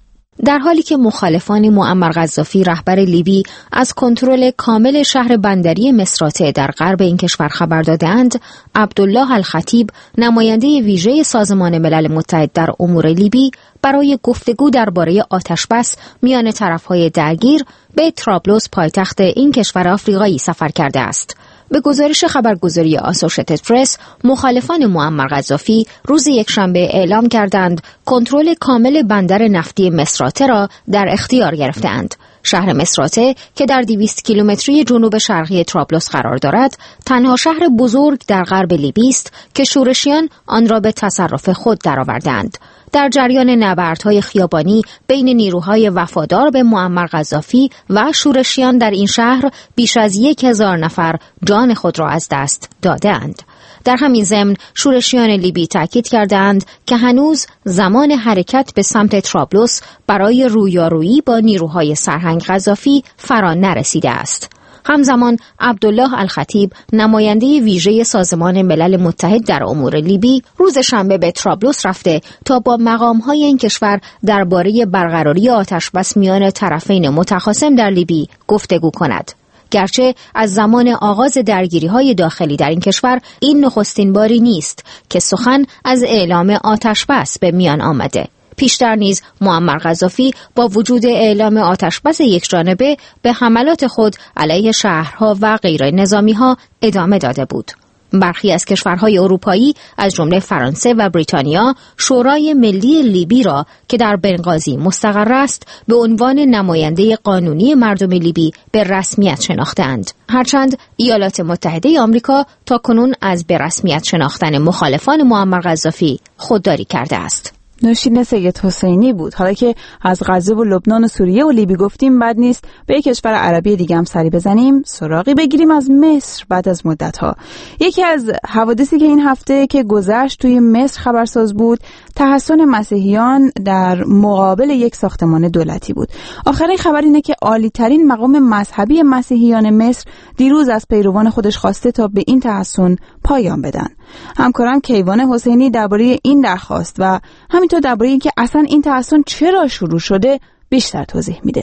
در حالی که مخالفان معمر قذافی رهبر لیبی از کنترل کامل شهر بندری مصراته در غرب این کشور خبر دادند، عبدالله الخطیب، نماینده ویژه سازمان ملل متحد در امور لیبی، برای گفتگو درباره آتشبس میان طرفهای درگیر به طرابلس، پایتخت این کشور آفریقایی، سفر کرده است. به گزارش خبرگزاری آسوشیتد پرس، مخالفان معمر قذافی روز یکشنبه اعلام کردند کنترل کامل بندر نفتی مصراته را در اختیار گرفتند. شهر مصراته که در 200 کیلومتری جنوب شرقی طرابلس قرار دارد، تنها شهر بزرگ در غرب لیبی است که شورشیان آن را به تصرف خود درآوردند. در جریان نبردهای خیابانی بین نیروهای وفادار به معمر قذافی و شورشیان در این شهر، بیش از 1000 نفر جان خود را از دست دادند. در همین ضمن شورشیان لیبی تاکید کردند که هنوز زمان حرکت به سمت طرابلس برای رویارویی با نیروهای سرهنگ قذافی فرا نرسیده است. همزمان عبدالله الخطیب، نماینده ویژه سازمان ملل متحد در امور لیبی، روز شنبه به طرابلس رفته تا با مقام‌های این کشور درباره برقراری آتشبس میان طرفین متخاصم در لیبی گفتگو کند. گرچه از زمان آغاز درگیری‌های داخلی در این کشور این نخستین باری نیست که سخن از اعلام آتشبس به میان آمده. پیشتر نیز معمر قذافی با وجود اعلام آتشبس یکجانبه به حملات خود علیه شهرها و غیر نظامی‌ها ادامه داده بود. برخی از کشورهای اروپایی از جمله فرانسه و بریتانیا، شورای ملی لیبی را که در بنغازی مستقر است به عنوان نماینده قانونی مردم لیبی به رسمیت شناختند. هرچند ایالات متحده آمریکا تاکنون از به رسمیت شناختن مخالفان معمر قذافی خودداری کرده است. نوشین سید حسینی بود. حالا که از غزه و لبنان و سوریه و لیبی گفتیم، بد نیست به یک کشور عربی دیگه هم سری بزنیم، سراغی بگیریم از مصر. بعد از مدت‌ها یکی از حوادثی که این هفته که گذشت توی مصر خبرساز بود، تحصن مسیحیان در مقابل یک ساختمان دولتی بود. آخرین خبر اینه که عالی‌ترین مقام مذهبی مسیحیان مصر دیروز از پیروان خودش خواسته تا به این تحصن پایان بدن. همکارم کیوان حسینی درباره این درخواست و همینطور درباره اینکه اصلا این تحصن چرا شروع شده بیشتر توضیح میده.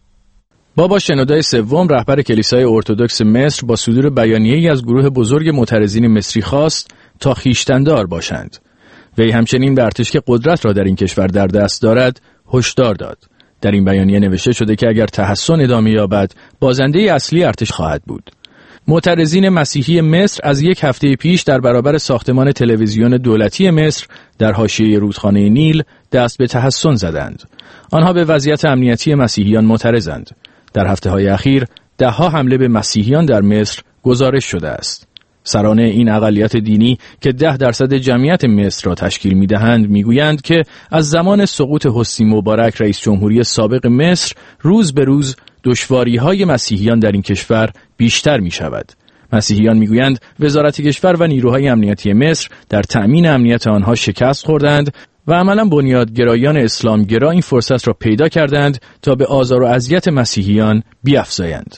بابا شنودای سوم، رهبر کلیسای ارتدوکس مصر، با صدور بیانیه‌ای از گروه بزرگ معترضین مصری خواست تا خویشتن‌دار باشند. وی همچنین به ارتش که قدرت را در این کشور در دست دارد هشدار داد. در این بیانیه نوشته شده که اگر تحصن ادامه یابد، بازنده اصلی ارتش خواهد بود. معترضین مسیحی مصر از یک هفته پیش در برابر ساختمان تلویزیون دولتی مصر در حاشیه رودخانه نیل دست به تحصن زدند. آنها به وضعیت امنیتی مسیحیان معترضند. در هفته‌های اخیر ده‌ها حمله به مسیحیان در مصر گزارش شده است. سران این اقلیت دینی که 10% جمعیت مصر را تشکیل می‌دهند می‌گویند که از زمان سقوط حسنی مبارک رئیس جمهوری سابق مصر روز به روز دشواری‌های مسیحیان در این کشور بیشتر می‌شود. مسیحیان می‌گویند وزارت کشور و نیروهای امنیتی مصر در تأمین امنیت آنها شکست خوردند و عملاً بنیادگرایان اسلامگرا این فرصت را پیدا کردند تا به آزار و اذیت مسیحیان بیفزایند.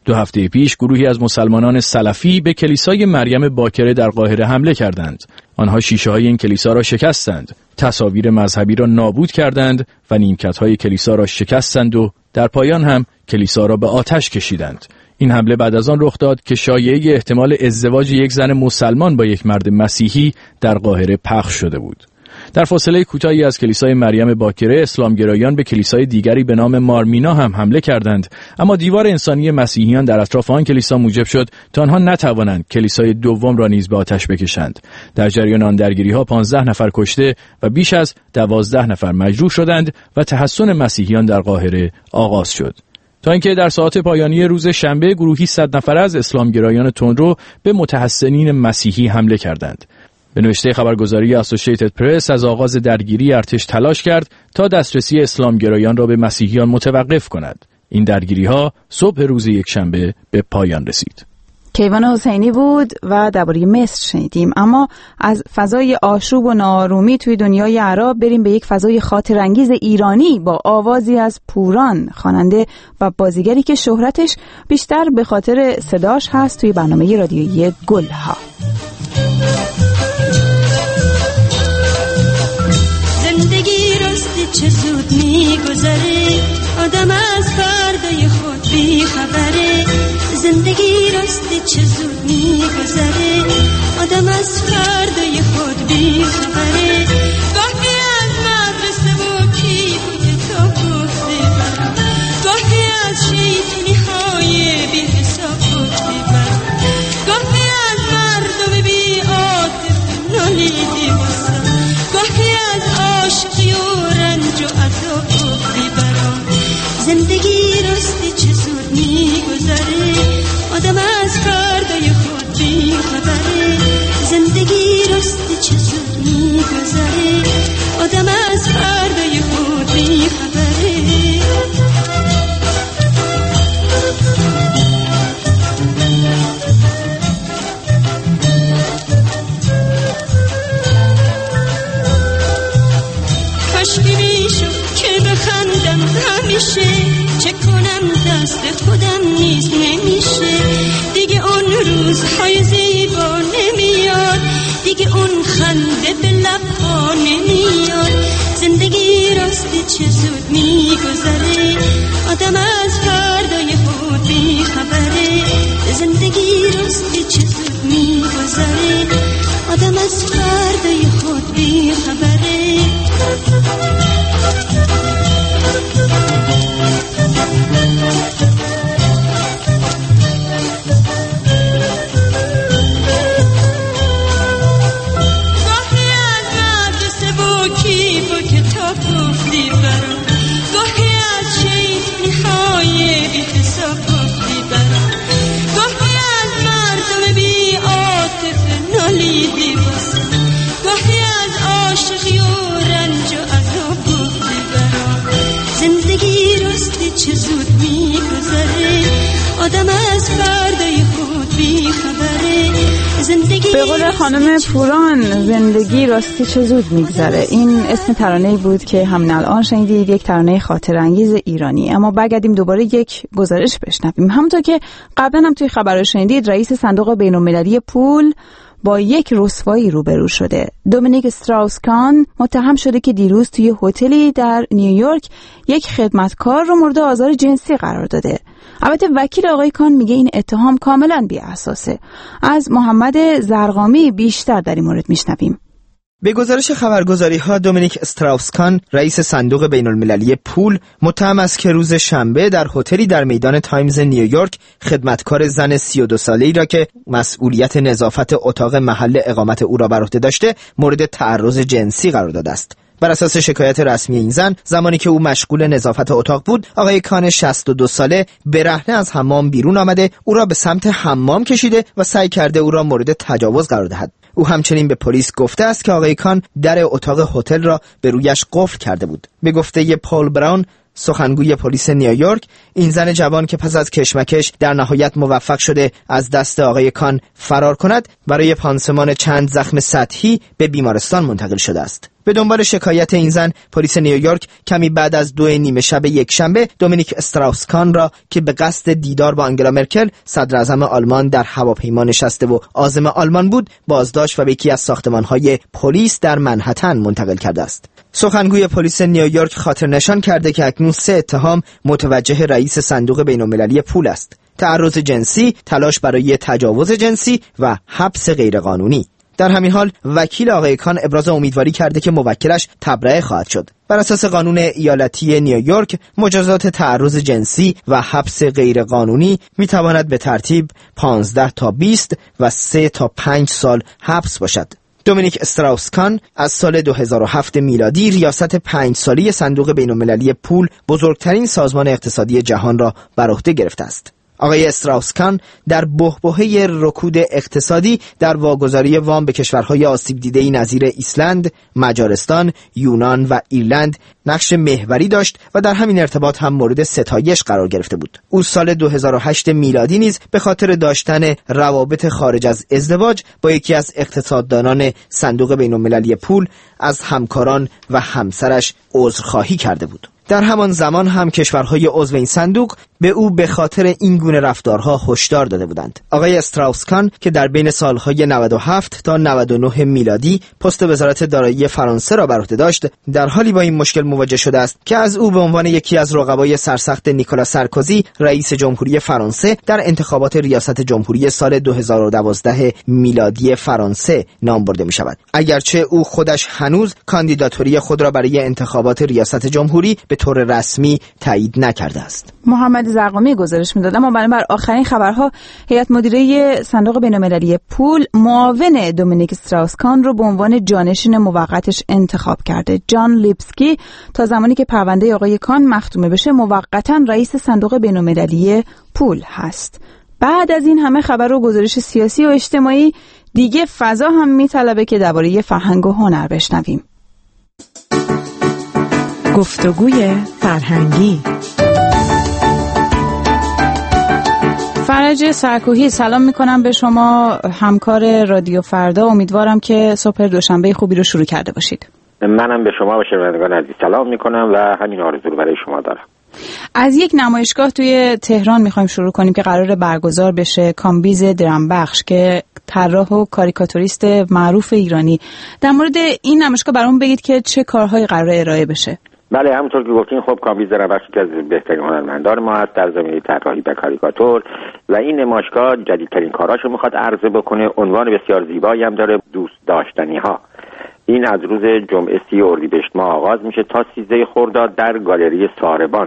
2 هفته پیش گروهی از مسلمانان سلفی به کلیسای مریم باکره در قاهره حمله کردند. آنها شیشه‌های این کلیسا را شکستند، تصاویر مذهبی را نابود کردند و نیمکت‌های کلیسا را شکستند و در پایان هم کلیسا را به آتش کشیدند. این حمله بعد از آن رخ داد که شایعه احتمال ازدواج یک زن مسلمان با یک مرد مسیحی در قاهره پخش شده بود. در فاصله کوتاهی از کلیسای مریم باکره اسلامگرایان به کلیسای دیگری به نام مارمینا هم حمله کردند، اما دیوار انسانی مسیحیان در اطراف آن کلیسا موجب شد تا آنها نتوانند کلیسای دوم را نیز به آتش بکشند. در جریان آن درگیری‌ها 15 نفر کشته و بیش از 12 نفر مجروح شدند و تحصن مسیحیان در قاهره آغاز شد. تا اینکه در ساعات پایانی روز شنبه گروهی 100 نفر از اسلامگرایان تندرو به متحصنین مسیحی حمله کردند. به نوشته خبرگزاری اسوسییتد پرس از آغاز درگیری ارتش تلاش کرد تا دسترسی اسلامگرایان را به مسیحیان متوقف کند. این درگیری‌ها صبح روز یکشنبه به پایان رسید. کیوان حسینی بود و درباره مصر شنیدیم. اما از فضای آشوب و ناآرومی توی دنیای عرب بریم به یک فضای خاطرانگیز ایرانی با آوازی از پوران، خواننده و بازیگری که شهرتش بیشتر به خاطر صداش هست توی برنامه رادیویی گلها. زندگی راستی چه زود میگذره، آدم از فردای خود بی خبره. زندگی راستی چه زود میگذره، آدم از فردای خود بی خبره. گاهی از مدرسه و کیف کتاب گفته برم، گاهی از شیطونی های بی حساب گفته برم، گاهی از مردم بی عاطفه نالیدی باسم، گاهی از عاشقی و رنج و عذاب گفته برم. زندگی راستی چه زود میگذره، آدم از فردای خود بی خبره. زندگی راستی چه زود میگذره، آدم از فردای خود بی خبره. کاشکی میشد که بخندم همیشه، چه کنم دست خودم نیست نمیشه. دیگه اون روزهای زیبا نمیاد، دیگه اون خنده به لبها نمیاد. زندگی راستی چه زود میگذره، آدم از فردای خود بی خبره. زندگی راستی چه زود میگذره، آدم از فردای خود بی خبره. چه زود میگذره، آدم از فردای خود بی خبره. زندگی به قول خانم پوران، زندگی راستی چه زود میگذره. این اسم ترانه‌ای بود که همین الان شنیدید، یک ترانه خاطرانگیز ایرانی. اما برگردیم دوباره یک گزارش بشنویم. همونطور که قبلا هم توی خبرها شنیدید، رئیس صندوق بین‌المللی پول با یک رسوایی روبرو شده. دومینیک استراوس-کان متهم شده که دیروز توی هتلی در نیویورک یک خدمتکار رو مورد آزار جنسی قرار داده. البته وکیل آقای کان میگه این اتهام کاملا بی اساسه. از محمد زرقامی بیشتر در این مورد میشنویم. به گزارش خبرگزاری‌ها، دومینیک استراوس-کان، رئیس صندوق بین‌المللی پول، متهم است که روز شنبه در هتلی در میدان تایمز نیویورک خدمتکار زن 32 ساله‌ای را که مسئولیت نظافت اتاق محل اقامت او را بر عهده داشته، مورد تعرض جنسی قرار داده است. بر اساس شکایت رسمی این زن، زمانی که او مشغول نظافت اتاق بود، آقای کان 62 ساله برهنه از حمام بیرون آمده، او را به سمت حمام کشیده و سعی کرده او را مورد تجاوز قرار دهد. او همچنین به پلیس گفته است که آقای کان در اتاق هتل را به رویش قفل کرده بود. به گفته پول براون، سخنگوی پلیس نیویورک، این زن جوان که پس از کشمکش در نهایت موفق شده از دست آقای کان فرار کند، برای پانسمان چند زخم سطحی به بیمارستان منتقل شده است. به دنبال شکایت این زن، پلیس نیویورک کمی بعد از 2:30 شب یکشنبه دومینیک استراوسکان را که به قصد دیدار با آنگلا مرکل صدراعظم آلمان در هواپیما نشسته و عازم آلمان بود، بازداشت و به یکی از ساختمان‌های پلیس در منهتن منتقل کرده است. سخنگوی پلیس نیویورک خاطر نشان کرده که اکنون 3 اتهام متوجه رئیس صندوق بین‌المللی پول است: تعرض جنسی، تلاش برای تجاوز جنسی و حبس غیرقانونی. در همین حال وکیل آقای کان ابراز امیدواری کرده که موکلش تبرئه خواهد شد. بر اساس قانون ایالتی نیویورک، مجازات تعرض جنسی و حبس غیرقانونی میتواند به ترتیب 15 تا 20 و 3 تا 5 سال حبس باشد. دومینیک استراوسکان از سال 2007 میلادی ریاست 5 سالی صندوق بین‌المللی پول، بزرگترین سازمان اقتصادی جهان را بر عهده گرفته است. آقای استراوسکان در بحبوحه رکود اقتصادی در واگذاری وام به کشورهای آسیب دیده‌ای نظیر ایسلند، مجارستان، یونان و ایرلند نقش محوری داشت و در همین ارتباط هم مورد ستایش قرار گرفته بود. او سال 2008 میلادی نیز به خاطر داشتن روابط خارج از ازدواج با یکی از اقتصاددانان صندوق بین‌المللی پول از همکاران و همسرش عذرخواهی کرده بود. در همان زمان هم کشورهای عضو این صندوق به او به خاطر این گونه رفتارها هشدار داده بودند. آقای استراوسکان که در بین سالهای 97 تا 99 میلادی پست وزارت دارایی فرانسه را بر عهده داشت، در حالی با این مشکل مواجه شده است که از او به عنوان یکی از رقبای سرسخت نیکولا سارکوزی رئیس جمهوری فرانسه در انتخابات ریاست جمهوری سال 2012 میلادی فرانسه نام برده می شود. اگرچه او خودش هنوز کاندیداتوری خود را برای انتخابات ریاست جمهوری به طور رسمی تایید نکرده است. محمد زرقامی گزارش می‌داد. اما بر آخرین خبرها، هیئت مدیره صندوق بین‌المللی پول معاون دومینیک استراوسکان رو به عنوان جانشین موقتش انتخاب کرده. جان لیپسکی تا زمانی که پرونده آقای کان مختومه بشه موقتاً رئیس صندوق بین‌المللی پول هست. بعد از این همه خبر و گزارش سیاسی و اجتماعی، دیگه فضا هم میطلبه که درباره فرهنگ و هنر بشنویم. گفتگوی فرهنگی. فرج سرکوهی، سلام میکنم به شما، همکار رادیو فردا. امیدوارم که صبح دوشنبه خوبی رو شروع کرده باشید. منم به شما و شنوندگان عزیز سلام میکنم و همین آرزو رو برای شما دارم. از یک نمایشگاه توی تهران میخوایم شروع کنیم که قراره برگزار بشه، کامبیز درمبخش، که طراح و کاریکاتوریست معروف ایرانی. در مورد این نمایشگاه برام بگید که چه کارهایی قراره ارائه بشه. بله، همونطور که گفتین، خب کامبیز درمبخش که از بهترین هنرمندان ما هست در زمینه طراحی و کاریکاتور و این نمایشگاه جدیدترین کاراشو میخواد عرضه بکنه. عنوان بسیار زیبایی هم داره، دوست داشتنی ها. این از روز جمعه 30 اردیبهشت ماه آغاز میشه تا 13 خرداد در گالری ساربان.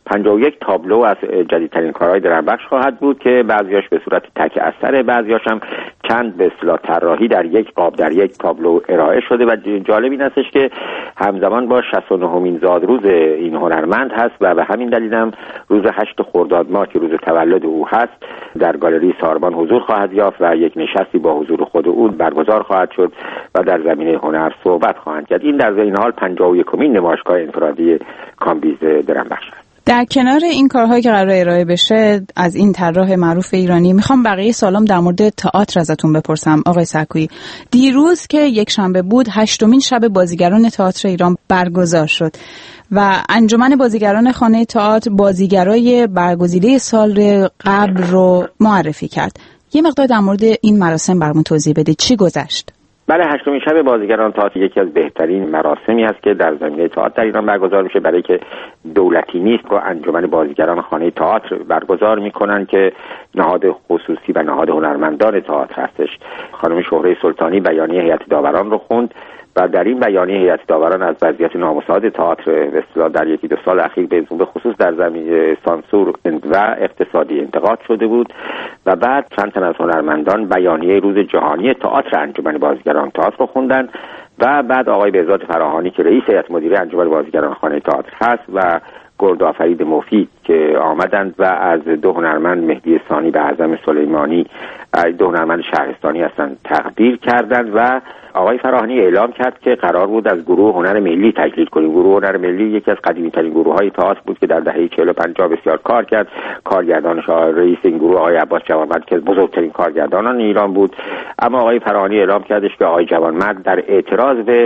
51 تابلو از جدیدترین کارهای درمبخش خواهد بود که بعضیاش به صورت تک اثر، بعضیاش هم چند به اصطلاح طراحی در یک قاب در یک تابلو ارائه شده و جالب این هستش که همزمان با 69مین زادروز این هنرمند هست و به همین دلیل هم روز 8 خرداد ماه که روز تولد او هست در گالری ساربان حضور خواهد یافت و یک نشستی با حضور خود او برگزار خواهد شد و در زمینه هنر صحبت خواهند کرد. این در این حال 51مین نمایشگاه انفرادی کامبیز درمبخش است. در کنار این کارهایی که قرار ارائه بشه از این طراح معروف ایرانی، میخوام بقیه سالم در مورد تئاتر ازتون بپرسم. آقای سرکویی، دیروز که یک شنبه بود 8مین شب بازیگران تئاتر ایران برگزار شد و انجمن بازیگران خانه تئاتر بازیگرای برگزیده سال قبل رو معرفی کرد. یه مقدار در مورد این مراسم برامون توضیح بدید. چی گذشت؟ بله، 8مین شب بازیگران تئاتر یکی از بهترین مراسمی است که در زمینه تئاتر در ایران برگزار میشه، برای که دولتی نیست که انجمن بازیگران خانه تئاتر برگزار میکنن که نهاد خصوصی و نهاد هنرمندان تئاتر هستش. خانم شهره سلطانی بیانیه هیئت داوران رو خوند و در این بیانیه هیئت داوران از وضعیت نامساعد تئاتر به اصطلاح در یکی دو سال اخیر به خصوص در زمینه سانسور و اقتصادی انتقاد شده بود و بعد چند تن از هنرمندان بیانیه روز جهانی تئاتر انجمن بازیگران تئاتر رو خوندن و بعد آقای بهزاد فراهانی که رئیس هیئت مدیره انجمن بازیگران خانه تئاتر هست و گردآفرید مفید که آمدند و از دو هنرمند مهدی ثانی و اعظم سلیمانی، دو هنرمند شهرستانی هستند، تقدیر کردند و آقای فراهانی اعلام کرد که قرار بود از گروه هنر ملی تجلیل کنیم. گروه هنر ملی یکی از قدیمی‌ترین گروه‌های تئاتر بود که در دهه 40 و 50 بسیار کار کرد. کارگردانش رئیس این گروه آقای عباس جوانمرد که بزرگترین کارگردانان ایران بود. اما آقای فراهانی اعلام کردش که آقای جوانمرد در اعتراض به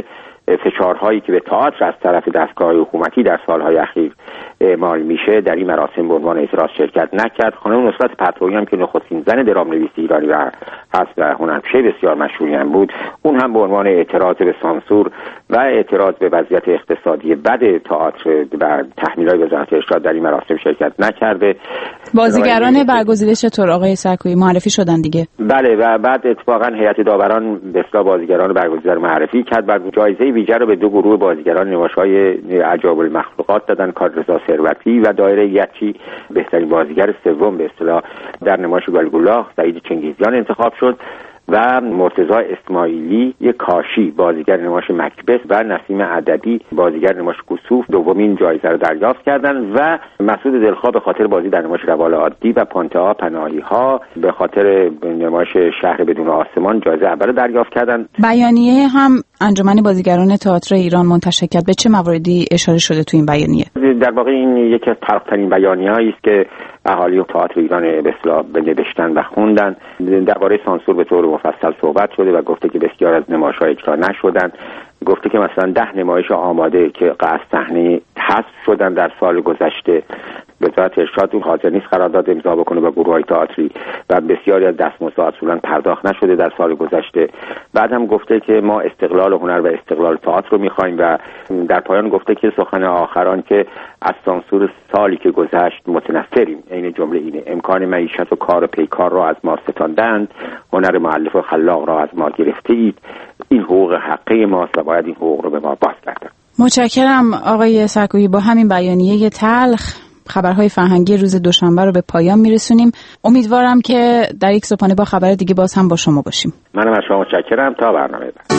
فشارهایی که به تئاتر از طرف دستگاه حکومتی در سالهای اخیر اعمال میشه در این مراسم به عنوان اعتراض شرکت نکرد. خانم نصرت پتویی هم که نخستین زن درامنویس ایرانی و هست و هنرپیشه بسیار مشهوری هم بود، اون هم به عنوان اعتراض به سانسور و اعتراض به وضعیت اقتصادی بد تئاتر و تحمیل‌های وزارت ارشاد در این مراسم شرکت نکرده. بازیگران برگزیده چطور آقای سکویی معرفی شدن دیگه؟ بله، و بعد اتفاقا هیئت داوران به اصطلاح بازیگران برگزیده رو معرفی کرد و جایزه ویژه رو به دو گروه بازیگران نمایش‌های عجایب المخلوقات دادن. کاررضا ثروتی و دایره یچی بهترین بازیگر سوم به اصطلاح در نمایش گلگولا سعید چنگیزیان انتخاب شد و مرتضی اسماعیلی یک کاشی بازیگر نمایش مکبث و نسیم عددی بازیگر نمایش کسوف دومین جایزه رو دریافت کردند و مسعود دلخواه به خاطر بازی در نمایش روال عادی و پانتئا پناهی ها به خاطر نمایش شهر بدون آسمان جایزه اول رو دریافت کردند. بیانیه هم انجمن بازیگران تئاتر ایران منتشر کرد. به چه مواردی اشاره شده تو این بیانیه؟ در واقع این یکی از تلخترین بیانیه‌ای است که اهالی تئاتر ایران به اصطلاح نوشتن و خوندن. درباره سانسور به طور مفصل صحبت شده و گفته که بسیار از نمایش‌ها اجرا نشدن. گفته که مثلا 10 نمایش آماده که از صحنه حذف شدن در سال گذشته وزارت ارشاد اون حاضر نیست قرارداد امضا بکنه با گروه‌های تئاتری و بسیاری از دستمزدها اصولاً پرداخت نشده در سال گذشته. بعد هم گفته که ما استقلال هنر و استقلال تئاتر رو می‌خوایم و در پایان گفته که سخن آخران که از سانسور سالی که گذشت متنفریم. این جمله اینه: امکان معیشت و کار و پیکار را از ما ستاندند، هنر مؤلف و خلاق را از ما گرفتید. این حقوق حقه ماست و باید این حقوق رو به ما بازگردانید. متشکرم آقای سکویی. با همین بیانیه تلخ خبرهای فرهنگی روز دوشنبه رو به پایان میرسونیم. امیدوارم که در یک صبحانه با خبر دیگه باز هم با شما باشیم. منم از شما متشکرم. تا برنامه بعد.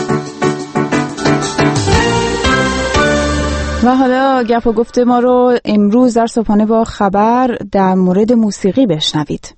و حالا گپ و گفت ما رو امروز در صبحانه با خبر در مورد موسیقی بشنوید.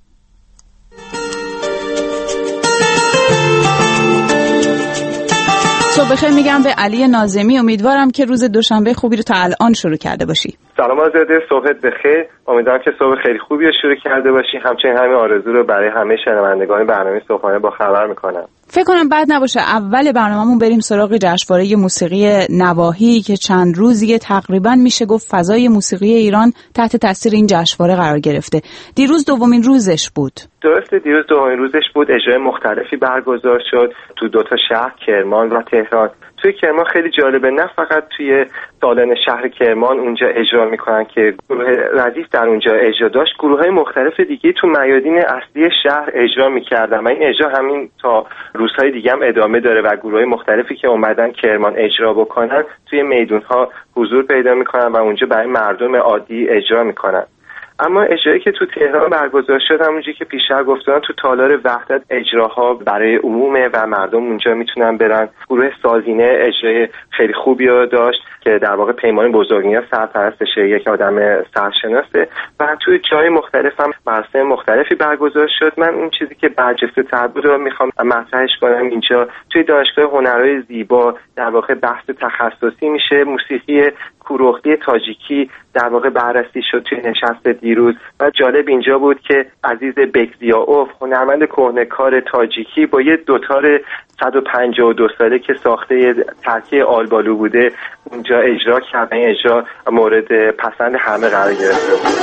صبح بخیر میگم به علی ناظمی. امیدوارم که روز دوشنبه خوبی رو تا الان شروع کرده باشی. سلام آزاده، صبحت بخیر. امیدوارم که صبح خیلی خوبی رو شروع کرده باشی. همچنین همین آرزو رو برای همه شنوندگان برنامه صبحانه با خبر میکنم. فکر کنم بد نباشه اول برنامه‌مون بریم سراغ جشنواره موسیقی نواحی که چند روزیه تقریبا میشه گفت فضای موسیقی ایران تحت تاثیر این جشنواره قرار گرفته. دیروز دومین روزش بود. درسته، دیروز دومین روزش بود. اجرای مختلفی برگزار شد تو 2 شهر، کرمان و تهران. توی کرمان خیلی جالبه، نه فقط توی سالن شهر کرمان اونجا اجرا میکنن که گروه ردیف در اونجا اجرا داشت، گروه‌های مختلف دیگه تو میادین اصلی شهر اجرا میکردن و این اجرا همین تا روزهای دیگه هم ادامه داره و گروه‌های مختلفی که اومدن کرمان اجرا بکنن توی میدون‌ها حضور پیدا میکنن و اونجا برای مردم عادی اجرا میکنن. اما اجرایی که تو تهران برگزار شد همونجوری که پیشتر گفتم تو تالار وحدت اجراها برای عمومه و مردم اونجا میتونن برن. گروه سازینه اجرای خیلی خوبی رو داشت که در واقع پیمان بزرگنیا سرپرستش یک آدم سرشناسه و توی جای مختلف هم مراسم مختلفی برگزار شد. من اون چیزی که برجسته تر بود رو میخوام مطرحش کنم اینجا. توی دانشگاه هنرهای زیبا در واقع بحث تخصصی میشه. موسیقی کوروختی تاجیکی در واقع بررسی شد توی نشست دیروز و جالب اینجا بود که عزیز بکزیائوف هنرمند کهنه‌کار تاجیکی با یه دوتار 152 ساله که ساخته ترکیه آلبالو بوده اونجا اجرا کرد. این اجرا مورد پسند همه قرار گرفته بود.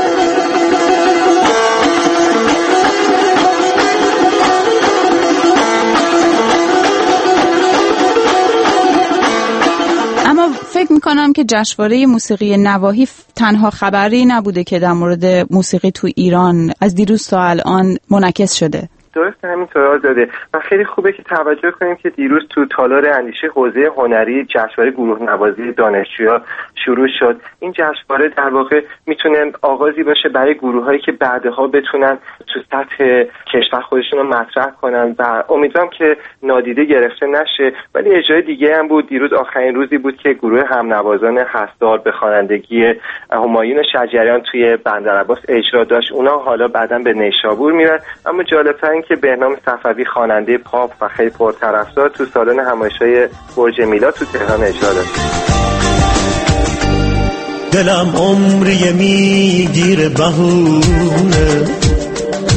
اما فکر میکنم که جشنواره موسیقی نواحی تنها خبری نبوده که در مورد موسیقی تو ایران از دیروز تا الان منعکس شده. درسته، همینطور آزاده و خیلی خوبه که توجه کنیم که دیروز تو تالار اندیشه حوزه هنری جشنواره گروه نوازی دانشجویان شروع شد. این جشنواره در واقع میتونه آغازی باشه برای گروهایی که بعدها بتونن تو سطح کشور خودشون رو مطرح کنن و امیدوارم که نادیده گرفته نشه. ولی اجرای دیگه هم بود. دیروز آخرین روزی بود که گروه همنوازان حسدار به خوانندگی همایون شجریان توی بندرعباس اجرا داشت. اونا حالا بعداً به نیشابور میرن. اما جالب‌تر که بهنام صفوی خواننده پاپ و خیلی پرطرفدار تو سالن همایش‌های برج میلاد تو تهران اجرا داشت. دلم عمری میگیره بهونه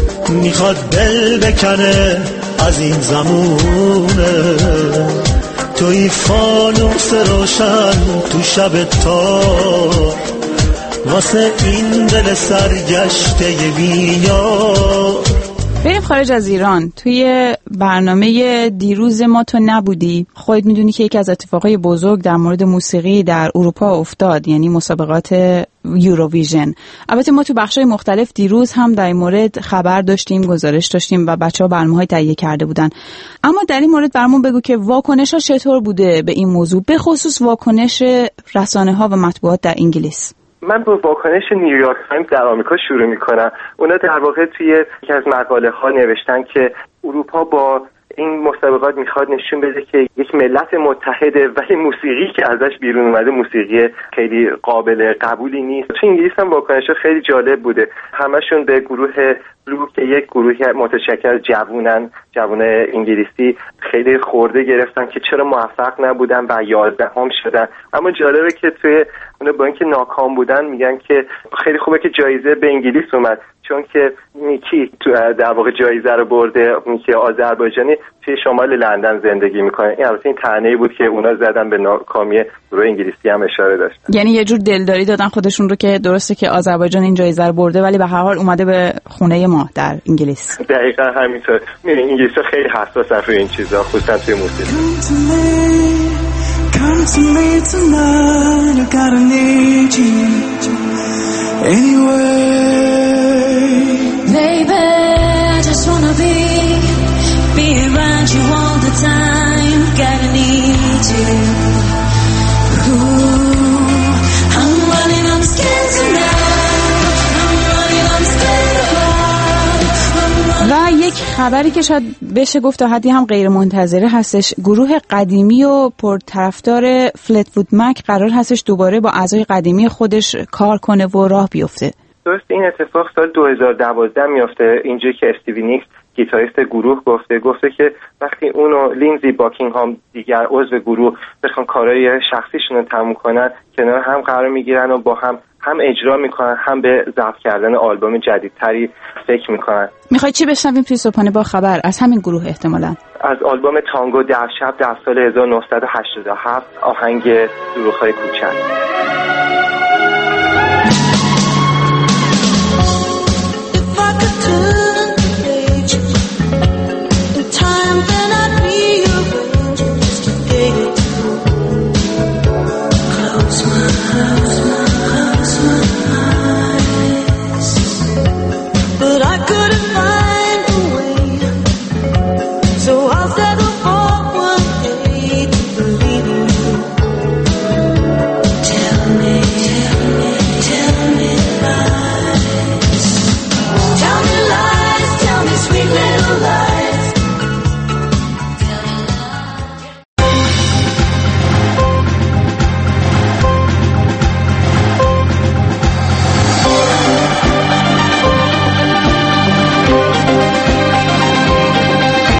میخواد دل بکنه از این زمونه توی فانوس روشن تو شب تار، واسه این دل سرگشته بیار. بریم خارج از ایران. توی برنامه دیروز ما تو نبودی. خودت میدونی که یکی از اتفاقای بزرگ در مورد موسیقی در اروپا افتاد، یعنی مسابقات یوروویژن. البته ما تو بخشای مختلف دیروز هم در این مورد خبر داشتیم، گزارش داشتیم و بچه‌ها برنامه‌های تهیه کرده بودن. اما در این مورد برامون بگو که واکنش‌ها چطور بوده به این موضوع، به خصوص واکنش رسانه‌ها و مطبوعات در انگلیس. من با واکنش نیویورک تایمز در آمریکا شروع میکنم. اونا در واقع توی یکی از مقاله ها نوشتن که اروپا با این مسابقات میخواد نشون بده که یک ملت متحده، ولی موسیقی که ازش بیرون اومده موسیقی خیلی قابل قبولی نیست. تو انگلیس هم واکنش‌ها خیلی جالب بوده. همشون به گروه بلو که یک گروهی متشکل از جوان انگلیسی خیلی خورده گرفتن که چرا موفق نبودن و 11ام شدن. اما جالبه که توی اونا با اینکه ناکام بودن میگن که خیلی خوبه که جایزه به انگلیس اومد، چون که نیکی تو در واقع جایزه رو برده، نیکی آذربایجانی توی شمال لندن زندگی میکنه. این البته این طعنه‌ای بود که اونا زدن به ناکامی گروه انگلیسی هم اشاره داشتن. یعنی یه جور دلداری دادن خودشون رو که درسته که آذربایجان این جایزه رو برده ولی به هر حال اومده به خونه ما در انگلیس. دقیقاً همینطور. می‌بینید انگلیس‌ها خیلی حساسن روی این چیزا، خصوصا توی موسیقی. Come to me tonight, I gotta need you anyway. Baby, I just wanna be around you all the time. Gotta need you. Ooh, I'm running on skin tonight. I'm running on skin tonight. و یک خبری که شاید بشه گفت تا حدی هم غیر منتظره هستش، گروه قدیمی و پرطرفدار فلیتوود مک قرار هستش دوباره با اعضای قدیمی خودش کار کنه و راه بیفته. درست این اتفاق سال 2012 میفته. اینجا که استیوی نیکس گیتاریست گروه گفته که وقتی اون و لینزی باکینگهام دیگر عضو گروه بخوان کارهای شخصیشون رو تموم کنن، کنار هم قرار میگیرن و با هم اجرا میکنن، هم به ضبط کردن آلبوم جدیدتری فکر میکنن. میخوای چی بشنویم توی صبحانه با خبر از همین گروه؟ احتمالاً از آلبوم تانگو در شب در سال 1987 آهنگ دروغ‌های کوچک.